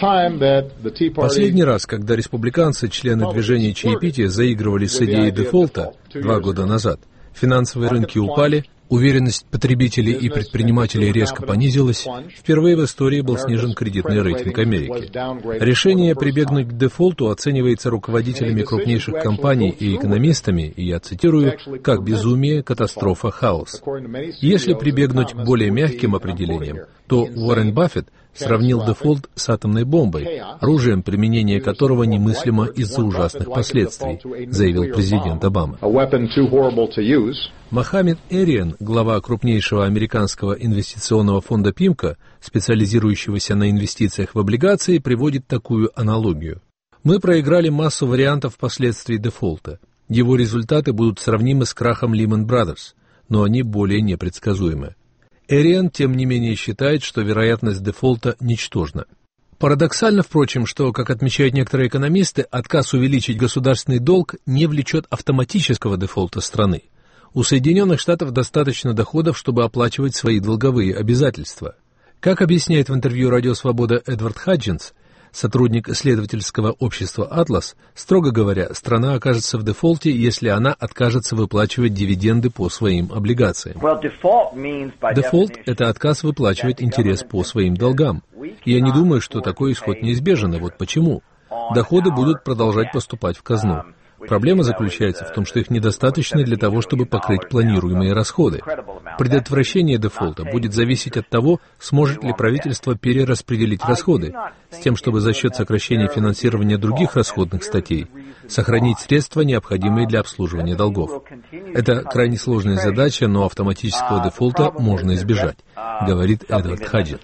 Последний раз, когда республиканцы, члены движения чаепития, заигрывали с идеей дефолта два года назад, финансовые рынки упали, уверенность потребителей и предпринимателей резко понизилась, впервые в истории был снижен кредитный рейтинг Америки. Решение прибегнуть к дефолту оценивается руководителями крупнейших компаний и экономистами, и я цитирую, как безумие, катастрофа, хаос. Если прибегнуть к более мягким определениям, то Уоррен Баффет сравнил дефолт с атомной бомбой, оружием, применение которого немыслимо из-за ужасных последствий, заявил президент Обама. Мохаммед Эриан, глава крупнейшего американского инвестиционного фонда пимко, специализирующегося на инвестициях в облигации, приводит такую аналогию. Мы проиграли массу вариантов последствий дефолта. Его результаты будут сравнимы с крахом Lehman Brothers, но они более непредсказуемы. Эриан, тем не менее, считает, что вероятность дефолта ничтожна. Парадоксально, впрочем, что, как отмечают некоторые экономисты, отказ увеличить государственный долг не влечет автоматического дефолта страны. У Соединенных Штатов достаточно доходов, чтобы оплачивать свои долговые обязательства. Как объясняет в интервью «Радио Свобода» Эдвард Хаджинс, сотрудник исследовательского общества «Атлас», строго говоря, страна окажется в дефолте, если она откажется выплачивать дивиденды по своим облигациям. Дефолт – это отказ выплачивать интерес по своим долгам. Я не думаю, что такой исход неизбежен, и вот почему. Доходы будут продолжать поступать в казну. Проблема заключается в том, что их недостаточно для того, чтобы покрыть планируемые расходы. Предотвращение дефолта будет зависеть от того, сможет ли правительство перераспределить расходы, с тем, чтобы за счет сокращения финансирования других расходных статей сохранить средства, необходимые для обслуживания долгов. Это крайне сложная задача, но автоматического дефолта можно избежать, говорит Эдвард Хаджинс.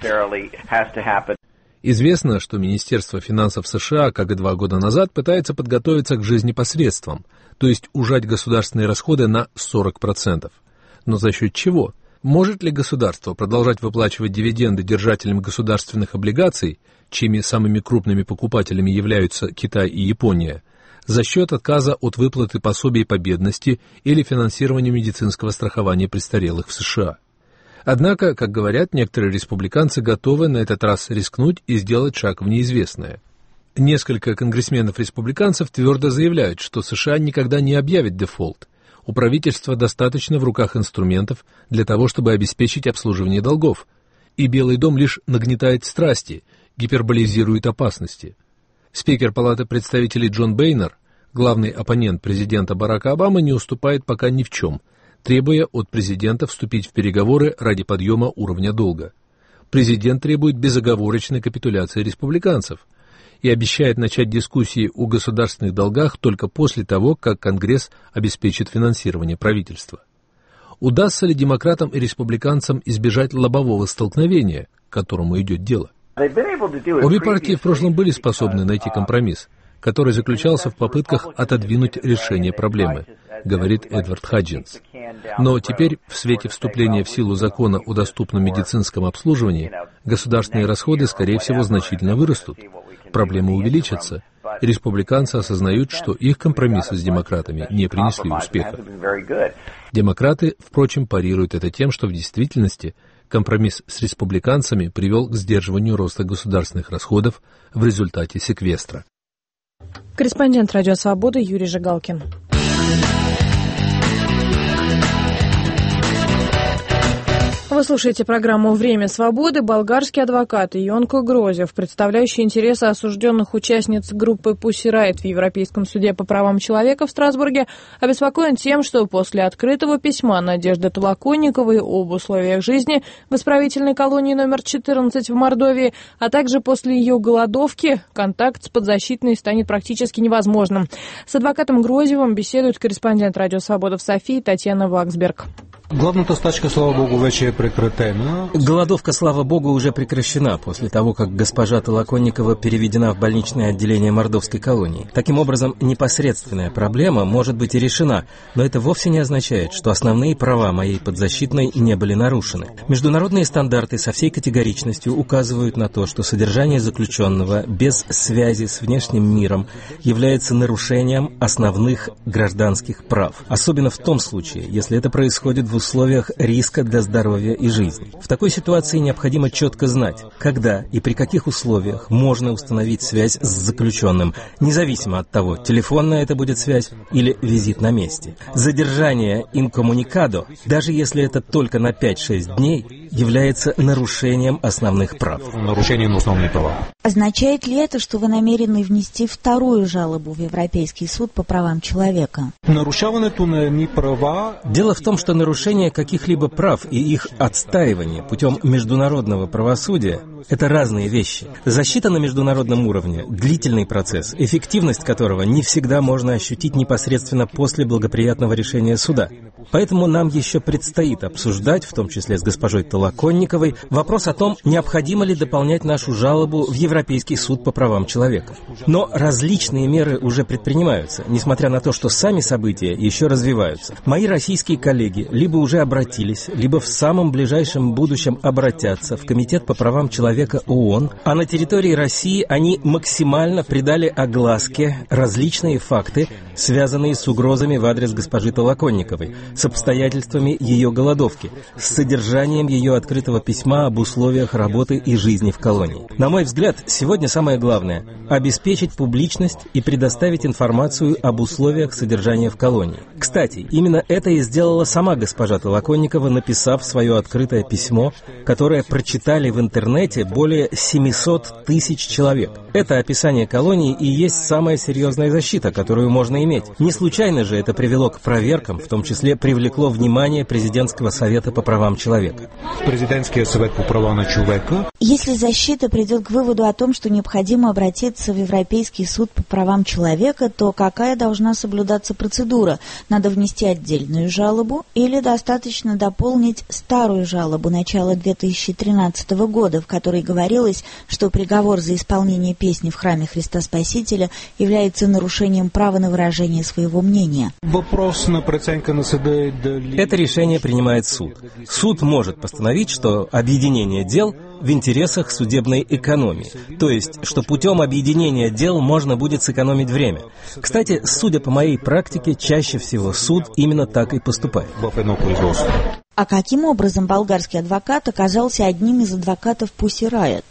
Известно, что Министерство финансов США, как и два года назад, пытается подготовиться к жизни посредством, то есть ужать государственные расходы на сорок процентов. Но за счет чего? Может ли государство продолжать выплачивать дивиденды держателям государственных облигаций, чьими самыми крупными покупателями являются Китай и Япония, за счет отказа от выплаты пособий по бедности или финансирования медицинского страхования престарелых в США? Однако, как говорят, некоторые республиканцы готовы на этот раз рискнуть и сделать шаг в неизвестное. Несколько конгрессменов-республиканцев твердо заявляют, что США никогда не объявит дефолт. У правительства достаточно в руках инструментов для того, чтобы обеспечить обслуживание долгов. И Белый дом лишь нагнетает страсти, гиперболизирует опасности. Спикер Палаты представителей Джон Бейнер, главный оппонент президента Барака Обамы, не уступает пока ни в чем, требуя от президента вступить в переговоры ради подъема уровня долга. Президент требует безоговорочной капитуляции республиканцев и обещает начать дискуссии о государственных долгах только после того, как Конгресс обеспечит финансирование правительства. Удастся ли демократам и республиканцам избежать лобового столкновения, к которому идет дело? Обе партии в прошлом были способны найти компромисс, который заключался в попытках отодвинуть решение проблемы, говорит Эдвард Хаджинс. Но теперь, в свете вступления в силу закона о доступном медицинском обслуживании, государственные расходы, скорее всего, значительно вырастут. Проблемы увеличатся, и республиканцы осознают, что их компромиссы с демократами не принесли успеха. Демократы, впрочем, парируют это тем, что в действительности компромисс с республиканцами привел к сдерживанию роста государственных расходов в результате секвестра. Корреспондент «Радио Свобода» Юрий Жигалкин. Вы слушаете программу «Время свободы». Болгарский адвокат Ионко Грозев, представляющий интересы осужденных участниц группы Pussy Riot в Европейском суде по правам человека в Страсбурге, обеспокоен тем, что после открытого письма Надежды Толоконниковой об условиях жизни в исправительной колонии номер четырнадцать в Мордовии, а также после ее голодовки, контакт с подзащитной станет практически невозможным. С адвокатом Грозевым беседует корреспондент «Радио Свобода» в Софии Татьяна Ваксберг. Главната стачка, слава богу, вече е прекратена. Голодовка, слава богу, уже прекращена после того, как госпожа Толоконникова переведена в больничное отделение Мордовской колонии. Таким образом, непосредственная проблема может быть и решена, но это вовсе не означает, что основные права моей подзащитной не были нарушены. Международные стандарты со всей категоричностью указывают на то, что содержание заключенного без связи с внешним миром является нарушением основных гражданских прав, особенно в том случае, если это происходит в условиях риска для здоровья и жизни. В такой ситуации необходимо четко знать, когда и при каких условиях можно установить связь с заключенным, независимо от того, телефонная это будет связь или визит на месте. Задержание инкоммуникадо, даже если это только на пять-шесть дней, является нарушением основных прав. Нарушением основных прав. Означает ли это, что вы намерены внести вторую жалобу в Европейский суд по правам человека? Нарушаването на едни права... Дело в том, что нарушение каких-либо прав и их отстаивание путем международного правосудия – это разные вещи. Защита на международном уровне – длительный процесс, эффективность которого не всегда можно ощутить непосредственно после благоприятного решения суда. Поэтому нам еще предстоит обсуждать, в том числе с госпожой Толоконниковой, вопрос о том, необходимо ли дополнять нашу жалобу в Европейский суд по правам человека. Но различные меры уже предпринимаются, несмотря на то, что сами события еще развиваются. Мои российские коллеги либо уже обратились, либо в самом ближайшем будущем обратятся в Комитет по правам человека ООН, а на территории России они максимально придали огласке различные факты, связанные с угрозами в адрес госпожи Толоконниковой, с обстоятельствами ее голодовки, с содержанием ее открытого письма об условиях работы и жизни в колонии. На мой взгляд, сегодня самое главное – обеспечить публичность и предоставить информацию об условиях содержания в колонии. Кстати, именно это и сделала сама госпожа Толоконникова, написав свое открытое письмо, которое прочитали в интернете более семьсот тысяч человек. Это описание колонии и есть самая серьезная защита, которую можно иметь. Не случайно же это привело к проверкам, в том числе привлекло внимание Президентского совета по правам человека. Президентский совет по правам человека. Если защита придет к выводу о том, что необходимо обратиться в Европейский суд по правам человека, то какая должна соблюдаться процедура? Надо внести отдельную жалобу или достаточно дополнить старую жалобу начала две тысячи тринадцатого года, в которой говорилось, что приговор за исполнение песни в храме Христа Спасителя является нарушением права на выражение своего мнения? Вопрос на преценка на суде. Это решение принимает суд. Суд может постановить, что объединение дел в интересах судебной экономии, то есть, что путем объединения дел можно будет сэкономить время. Кстати, судя по моей практике, чаще всего суд именно так и поступает. А каким образом болгарский адвокат оказался одним из адвокатов Pussy Riot?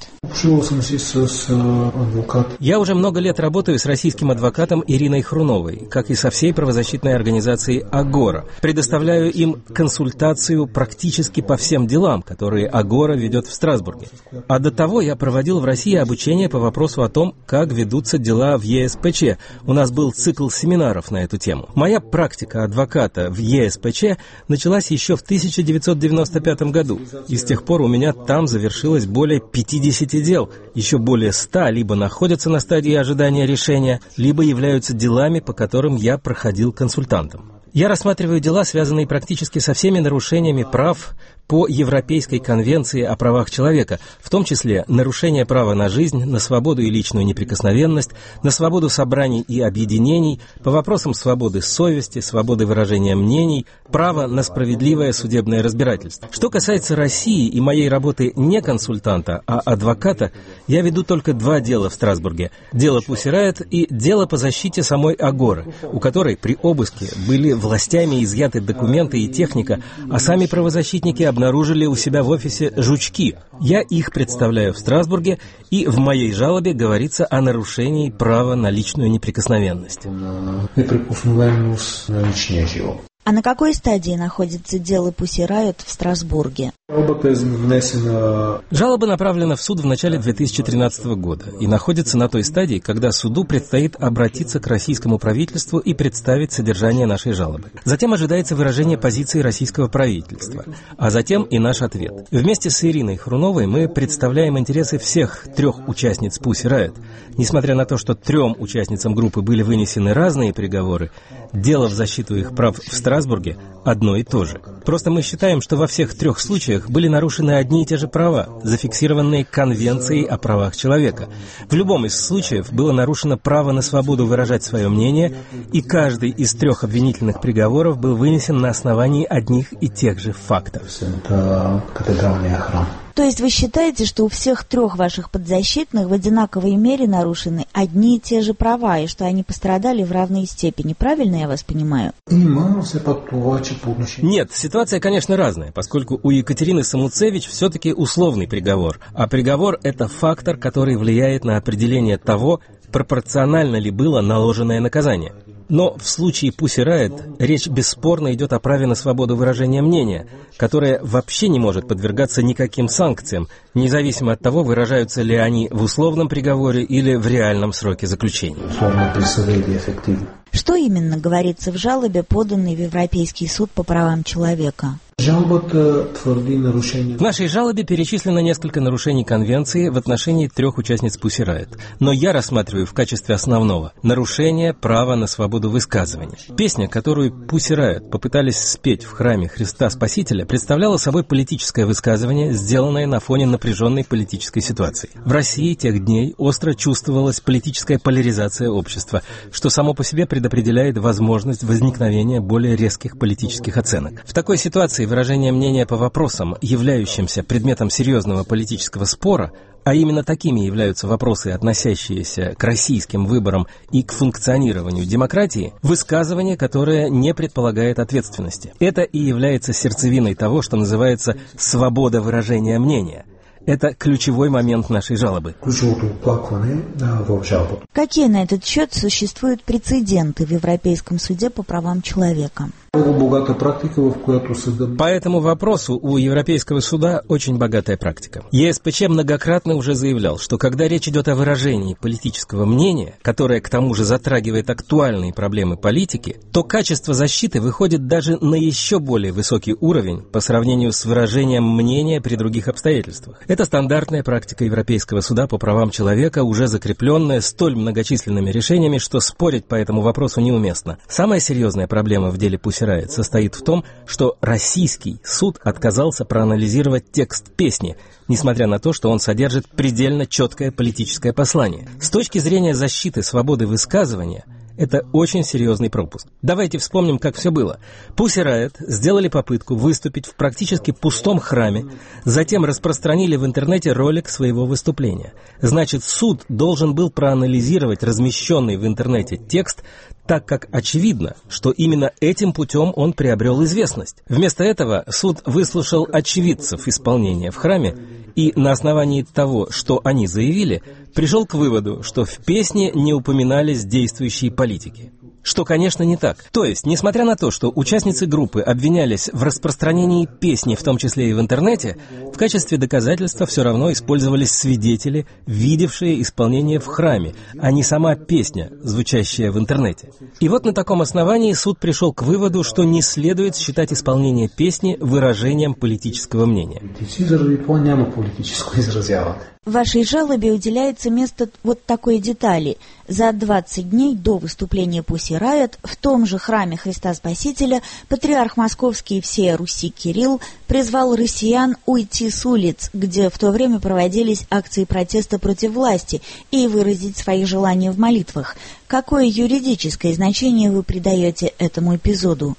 Я уже много лет работаю с российским адвокатом Ириной Хруновой, как и со всей правозащитной организацией «Агора». Предоставляю им консультацию практически по всем делам, которые «Агора» ведет в Страсбурге. А до того я проводил в России обучение по вопросу о том, как ведутся дела в Е С П Ч. У нас был цикл семинаров на эту тему. Моя практика адвоката в Е С П Ч началась еще в тысяча девятьсот девяносто пятом году, и с тех пор у меня там завершилось более пятидесяти дел, еще более ста либо находятся на стадии ожидания решения, либо являются делами, по которым я проходил консультантом. Я рассматриваю дела, связанные практически со всеми нарушениями прав по Европейской конвенции о правах человека, в том числе нарушение права на жизнь, на свободу и личную неприкосновенность, на свободу собраний и объединений, по вопросам свободы совести, свободы выражения мнений, право на справедливое судебное разбирательство. Что касается России и моей работы не консультанта, а адвоката, я веду только два дела в Страсбурге. Дело Pussy Riot и дело по защите самой Агоры, у которой при обыске были властями изъяты документы и техника, а сами правозащитники обнаружили у себя в офисе жучки. Я их представляю в Страсбурге, и в моей жалобе говорится о нарушении права на личную неприкосновенность. А на какой стадии находится дело Pussy Riot в Страсбурге? Жалоба направлена в суд в начале две тысячи тринадцатого года и находится на той стадии, когда суду предстоит обратиться к российскому правительству и представить содержание нашей жалобы. Затем ожидается выражение позиции российского правительства, а затем и наш ответ. Вместе с Ириной Хруновой мы представляем интересы всех трех участниц Pussy Riot. Несмотря на то, что трем участницам группы были вынесены разные приговоры, дело в защиту их прав в Страсбурге Страсбурге одно и то же. Просто мы считаем, что во всех трех случаях были нарушены одни и те же права, зафиксированные Конвенцией о правах человека. В любом из случаев было нарушено право на свободу выражать свое мнение, и каждый из трех обвинительных приговоров был вынесен на основании одних и тех же фактов. То есть вы считаете, что у всех трех ваших подзащитных в одинаковой мере нарушены одни и те же права, и что они пострадали в равной степени? Правильно я вас понимаю? Нет, ситуация, конечно, разная, поскольку у Екатерины Самуцевич все-таки условный приговор, а приговор – это фактор, который влияет на определение того, пропорционально ли было наложенное наказание. Но в случае Pussy Riot речь бесспорно идет о праве на свободу выражения мнения, которое вообще не может подвергаться никаким санкциям, независимо от того, выражаются ли они в условном приговоре или в реальном сроке заключения. Что именно говорится в жалобе, поданной в Европейский суд по правам человека? В нашей жалобе перечислено несколько нарушений Конвенции в отношении трех участниц Pussy Riot, но я рассматриваю в качестве основного нарушение права на свободу высказывания. Песня, которую Pussy Riot попытались спеть в храме Христа Спасителя, представляла собой политическое высказывание, сделанное на фоне напряженной политической ситуации. В России тех дней остро чувствовалась политическая поляризация общества, что само по себе предопределяет возможность возникновения более резких политических оценок. В такой ситуации выражение мнения по вопросам, являющимся предметом серьезного политического спора, а именно такими являются вопросы, относящиеся к российским выборам и к функционированию демократии, высказывание, которое не предполагает ответственности. Это и является сердцевиной того, что называется «свобода выражения мнения». Это ключевой момент нашей жалобы. Какие на этот счет существуют прецеденты в Европейском суде по правам человека? По этому вопросу у Европейского суда очень богатая практика. ЕСПЧ многократно уже заявлял, что когда речь идет о выражении политического мнения, которое к тому же затрагивает актуальные проблемы политики, то качество защиты выходит даже на еще более высокий уровень по сравнению с выражением мнения при других обстоятельствах. Это стандартная практика Европейского суда по правам человека, уже закрепленная столь многочисленными решениями, что спорить по этому вопросу неуместно. Самая серьезная проблема в деле Pussy Riot состоит в том, что российский суд отказался проанализировать текст песни, несмотря на то, что он содержит предельно четкое политическое послание. С точки зрения защиты свободы высказывания, это очень серьезный пропуск. Давайте вспомним, как все было. Pussy Riot сделали попытку выступить в практически пустом храме, затем распространили в интернете ролик своего выступления. Значит, суд должен был проанализировать размещенный в интернете текст, так как очевидно, что именно этим путем он приобрел известность. Вместо этого суд выслушал очевидцев исполнения в храме и на основании того, что они заявили, пришел к выводу, что в песне не упоминались действующие политики. Что, конечно, не так. То есть, несмотря на то, что участницы группы обвинялись в распространении песни, в том числе и в интернете, в качестве доказательства все равно использовались свидетели, видевшие исполнение в храме, а не сама песня, звучащая в интернете. И вот на таком основании суд пришел к выводу, что не следует считать исполнение песни выражением политического мнения. В вашей жалобе уделяется место вот такой детали. За двадцать дней до выступления Pussy Riot в том же храме Христа Спасителя патриарх Московский и всей Руси Кирилл призвал россиян уйти с улиц, где в то время проводились акции протеста против власти, и выразить свои желания в молитвах. Какое юридическое значение вы придаете этому эпизоду?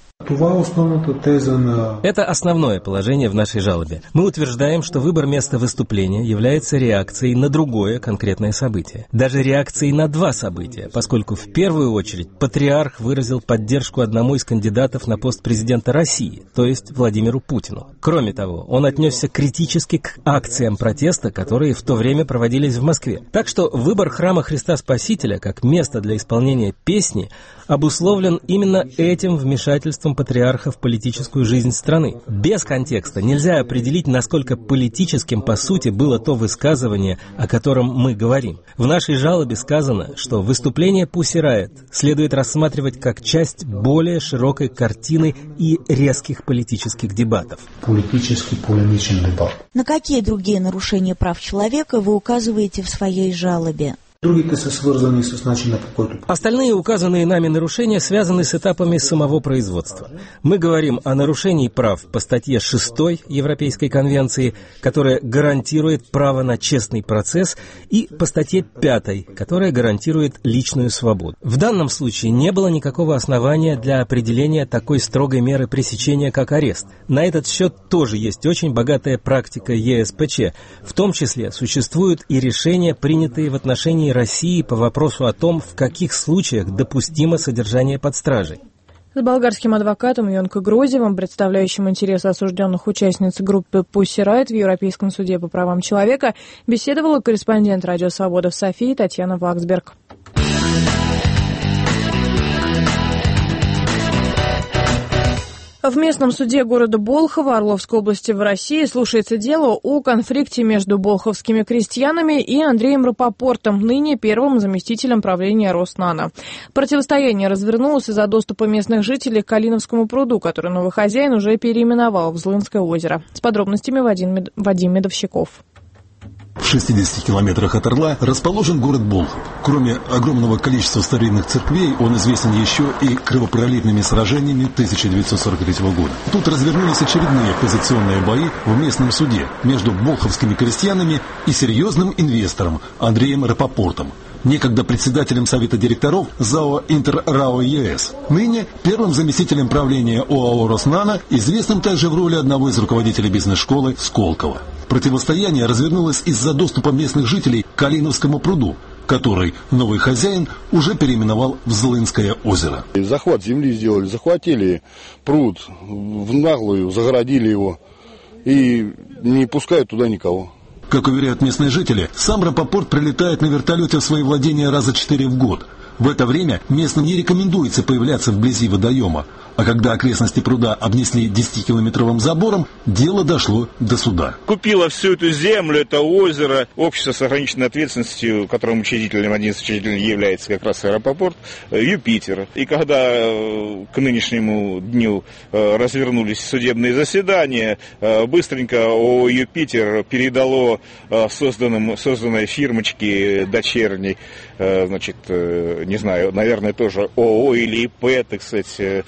Это основное положение в нашей жалобе. Мы утверждаем, что выбор места выступления является реакцией на другое конкретное событие. Даже реакцией на два события, поскольку в первую очередь патриарх выразил поддержку одному из кандидатов на пост президента России, то есть Владимиру Путину. Кроме того, он отнесся критически к акциям протеста, которые в то время проводились в Москве. Так что выбор храма Христа Спасителя как место для исполнения песни обусловлен именно этим вмешательством патриарха в политическую жизнь страны. Без контекста нельзя определить, насколько политическим по сути было то высказывание, о котором мы говорим. В нашей жалобе сказано, что выступление Pussy Riot следует рассматривать как часть более широкой картины и резких политических дебатов. Политический полемичный дебат. На какие другие нарушения прав человека вы указываете в своей жалобе? Остальные указанные нами нарушения связаны с этапами самого производства. Мы говорим о нарушении прав по статье шестой Европейской конвенции, которая гарантирует право на честный процесс, и по статье пятой, которая гарантирует личную свободу. В данном случае не было никакого основания для определения такой строгой меры пресечения, как арест. На этот счет тоже есть очень богатая практика Е С П Ч. В том числе существуют и решения, принятые в отношении России по вопросу о том, в каких случаях допустимо содержание под стражей. С болгарским адвокатом Йонко Грозевым, представляющим интересы осужденных участниц группы Pussy Riot в Европейском суде по правам человека, беседовала корреспондент Радио Свобода в Софии Татьяна Ваксберг. В местном суде города Болхова Орловской области в России слушается дело о конфликте между болховскими крестьянами и Андреем Рапопортом, ныне первым заместителем правления Роснано. Противостояние развернулось из-за доступа местных жителей к Калиновскому пруду, который новый хозяин уже переименовал в Злынское озеро. С подробностями Вадим, Мед... Вадим Медовщиков. В шестидесяти километрах от Орла расположен город Болхов. Кроме огромного количества старинных церквей, он известен еще и кровопролитными сражениями тысяча девятьсот сорок третьего года. Тут развернулись очередные позиционные бои в местном суде между болховскими крестьянами и серьезным инвестором Андреем Рапопортом, некогда председателем совета директоров ЗАО «Интеррао Е С», ныне первым заместителем правления ОАО «Роснано», известным также в роли одного из руководителей бизнес-школы Сколково. Противостояние развернулось из-за доступа местных жителей к Калиновскому пруду, который новый хозяин уже переименовал в Злынское озеро. Захват земли сделали, захватили пруд, в наглую загородили его и не пускают туда никого. Как уверяют местные жители, сам Рапопорт прилетает на вертолете в свои владения раза четыре в год. В это время местным не рекомендуется появляться вблизи водоема. А когда окрестности пруда обнесли десятикилометровым забором, дело дошло до суда. Купила всю эту землю, это озеро, общество с ограниченной ответственностью, которым учредителем, один из учредителей является как раз Рапопорт, Юпитер. И когда к нынешнему дню развернулись судебные заседания, быстренько ООО «Юпитер» передало созданным, созданной фирмочке дочерней, значит, не знаю, наверное, тоже ООО или ИП, так сказать,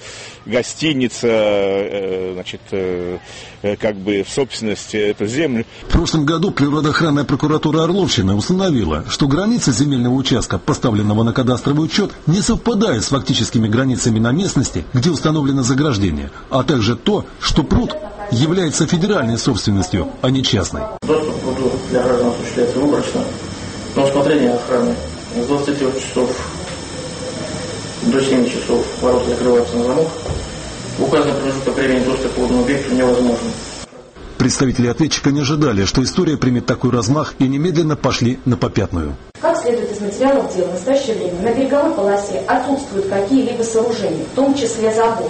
гостиница, значит, как бы в собственности эту землю. В прошлом году природоохранная прокуратура Орловщины установила, что границы земельного участка, поставленного на кадастровый учет, не совпадают с фактическими границами на местности, где установлено заграждение, а также то, что пруд является федеральной собственностью, а не частной. Доступ к пруду для граждан осуществляется выборочно, на усмотрение охраны. С двадцати трёх часов до семи часов ворота закрываются на замок. В указанный промежуток времени доступ к водному объекту невозможен. Представители ответчика не ожидали, что история примет такой размах, и немедленно пошли на попятную. Как следует из материалов дела, в настоящее время на береговой полосе отсутствуют какие-либо сооружения, в том числе забор.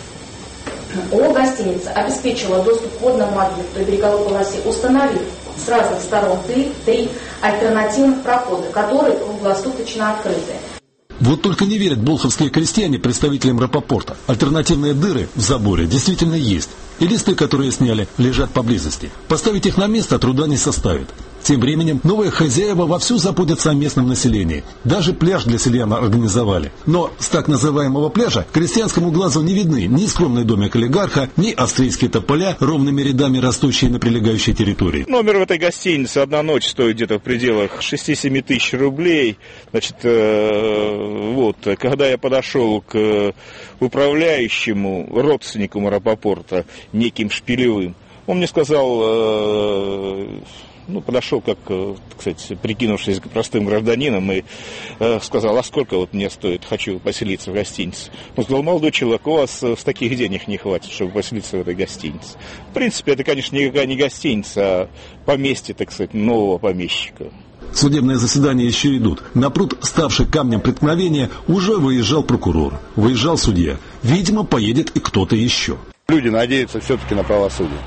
ООО «Гостиница» обеспечила доступ к водному объекту и береговой полосе, установив с разных сторон три альтернативных прохода, которые круглосуточно открыты. Вот только не верят болховские крестьяне представителям Рапопорта. Альтернативные дыры в заборе действительно есть. И листы, которые сняли, лежат поблизости. Поставить их на место труда не составит. Тем временем новые хозяева вовсю заботятся о местном населении. Даже пляж для селян организовали. Но с так называемого пляжа крестьянскому глазу не видны ни скромный домик олигарха, ни австрийские тополя, ровными рядами растущие на прилегающей территории. Номер в этой гостинице одна ночь стоит где-то в пределах шести-семи тысяч рублей. Значит, э, вот, когда я подошел к управляющему, родственнику Рапопорта, неким Шпилевым, он мне сказал... Э, Ну, подошел, как, так сказать, прикинувшись простым гражданином, и э, сказал, а сколько вот мне стоит, хочу поселиться в гостинице. Он сказал, молодой человек, у вас с таких денег не хватит, чтобы поселиться в этой гостинице. В принципе, это, конечно, никакая не гостиница, а поместье, так сказать, нового помещика. Судебные заседания еще идут. На пруд, ставший камнем преткновения, уже выезжал прокурор, выезжал судья. Видимо, поедет и кто-то еще. Люди надеются все-таки на правосудие.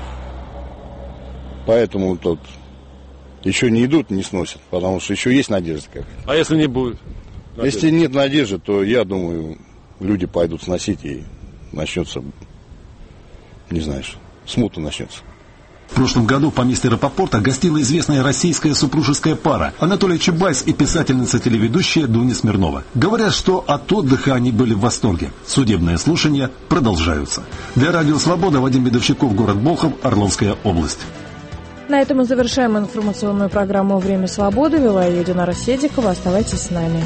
Поэтому тут... Еще не идут, не сносят, потому что еще есть надежда какая-то. А если не будет? Надежда. Если нет надежды, то, я думаю, люди пойдут сносить, и начнется, не знаю, смута начнется. В прошлом году в поместье Рапопорта гостила известная российская супружеская пара Анатолий Чубайс и писательница-телеведущая Дуня Смирнова. Говорят, что от отдыха они были в восторге. Судебные слушания продолжаются. Для Радио Свобода Вадим Бедовщиков, город Болхов, Орловская область. На этом мы завершаем информационную программу «Время свободы». Вела ее Динара Седикова. Оставайтесь с нами.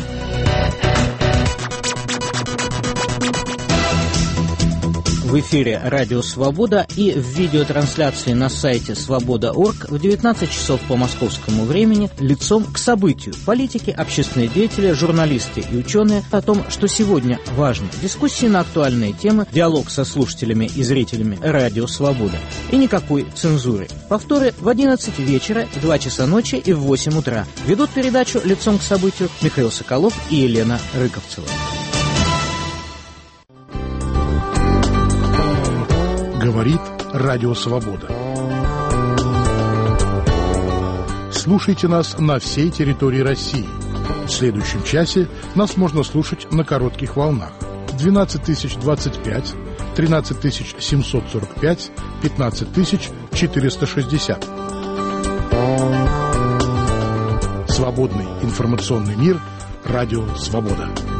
В эфире «Радио Свобода» и в видеотрансляции на сайте свобода точка орг в девятнадцать часов по московскому времени лицом к событию. Политики, общественные деятели, журналисты и ученые о том, что сегодня важно. Дискуссии на актуальные темы, диалог со слушателями и зрителями «Радио Свобода». И никакой цензуры. Повторы в одиннадцать вечера, в два часа ночи и в восемь утра. Ведут передачу «Лицом к событию» Михаил Соколов и Елена Рыковцева. Говорит Радио Свобода. Слушайте нас на всей территории России. В следующем часе нас можно слушать на коротких волнах. двенадцать тысяч двадцать пять, тринадцать тысяч семьсот сорок пять, пятнадцать тысяч четыреста шестьдесят. Свободный информационный мир. Радио Свобода.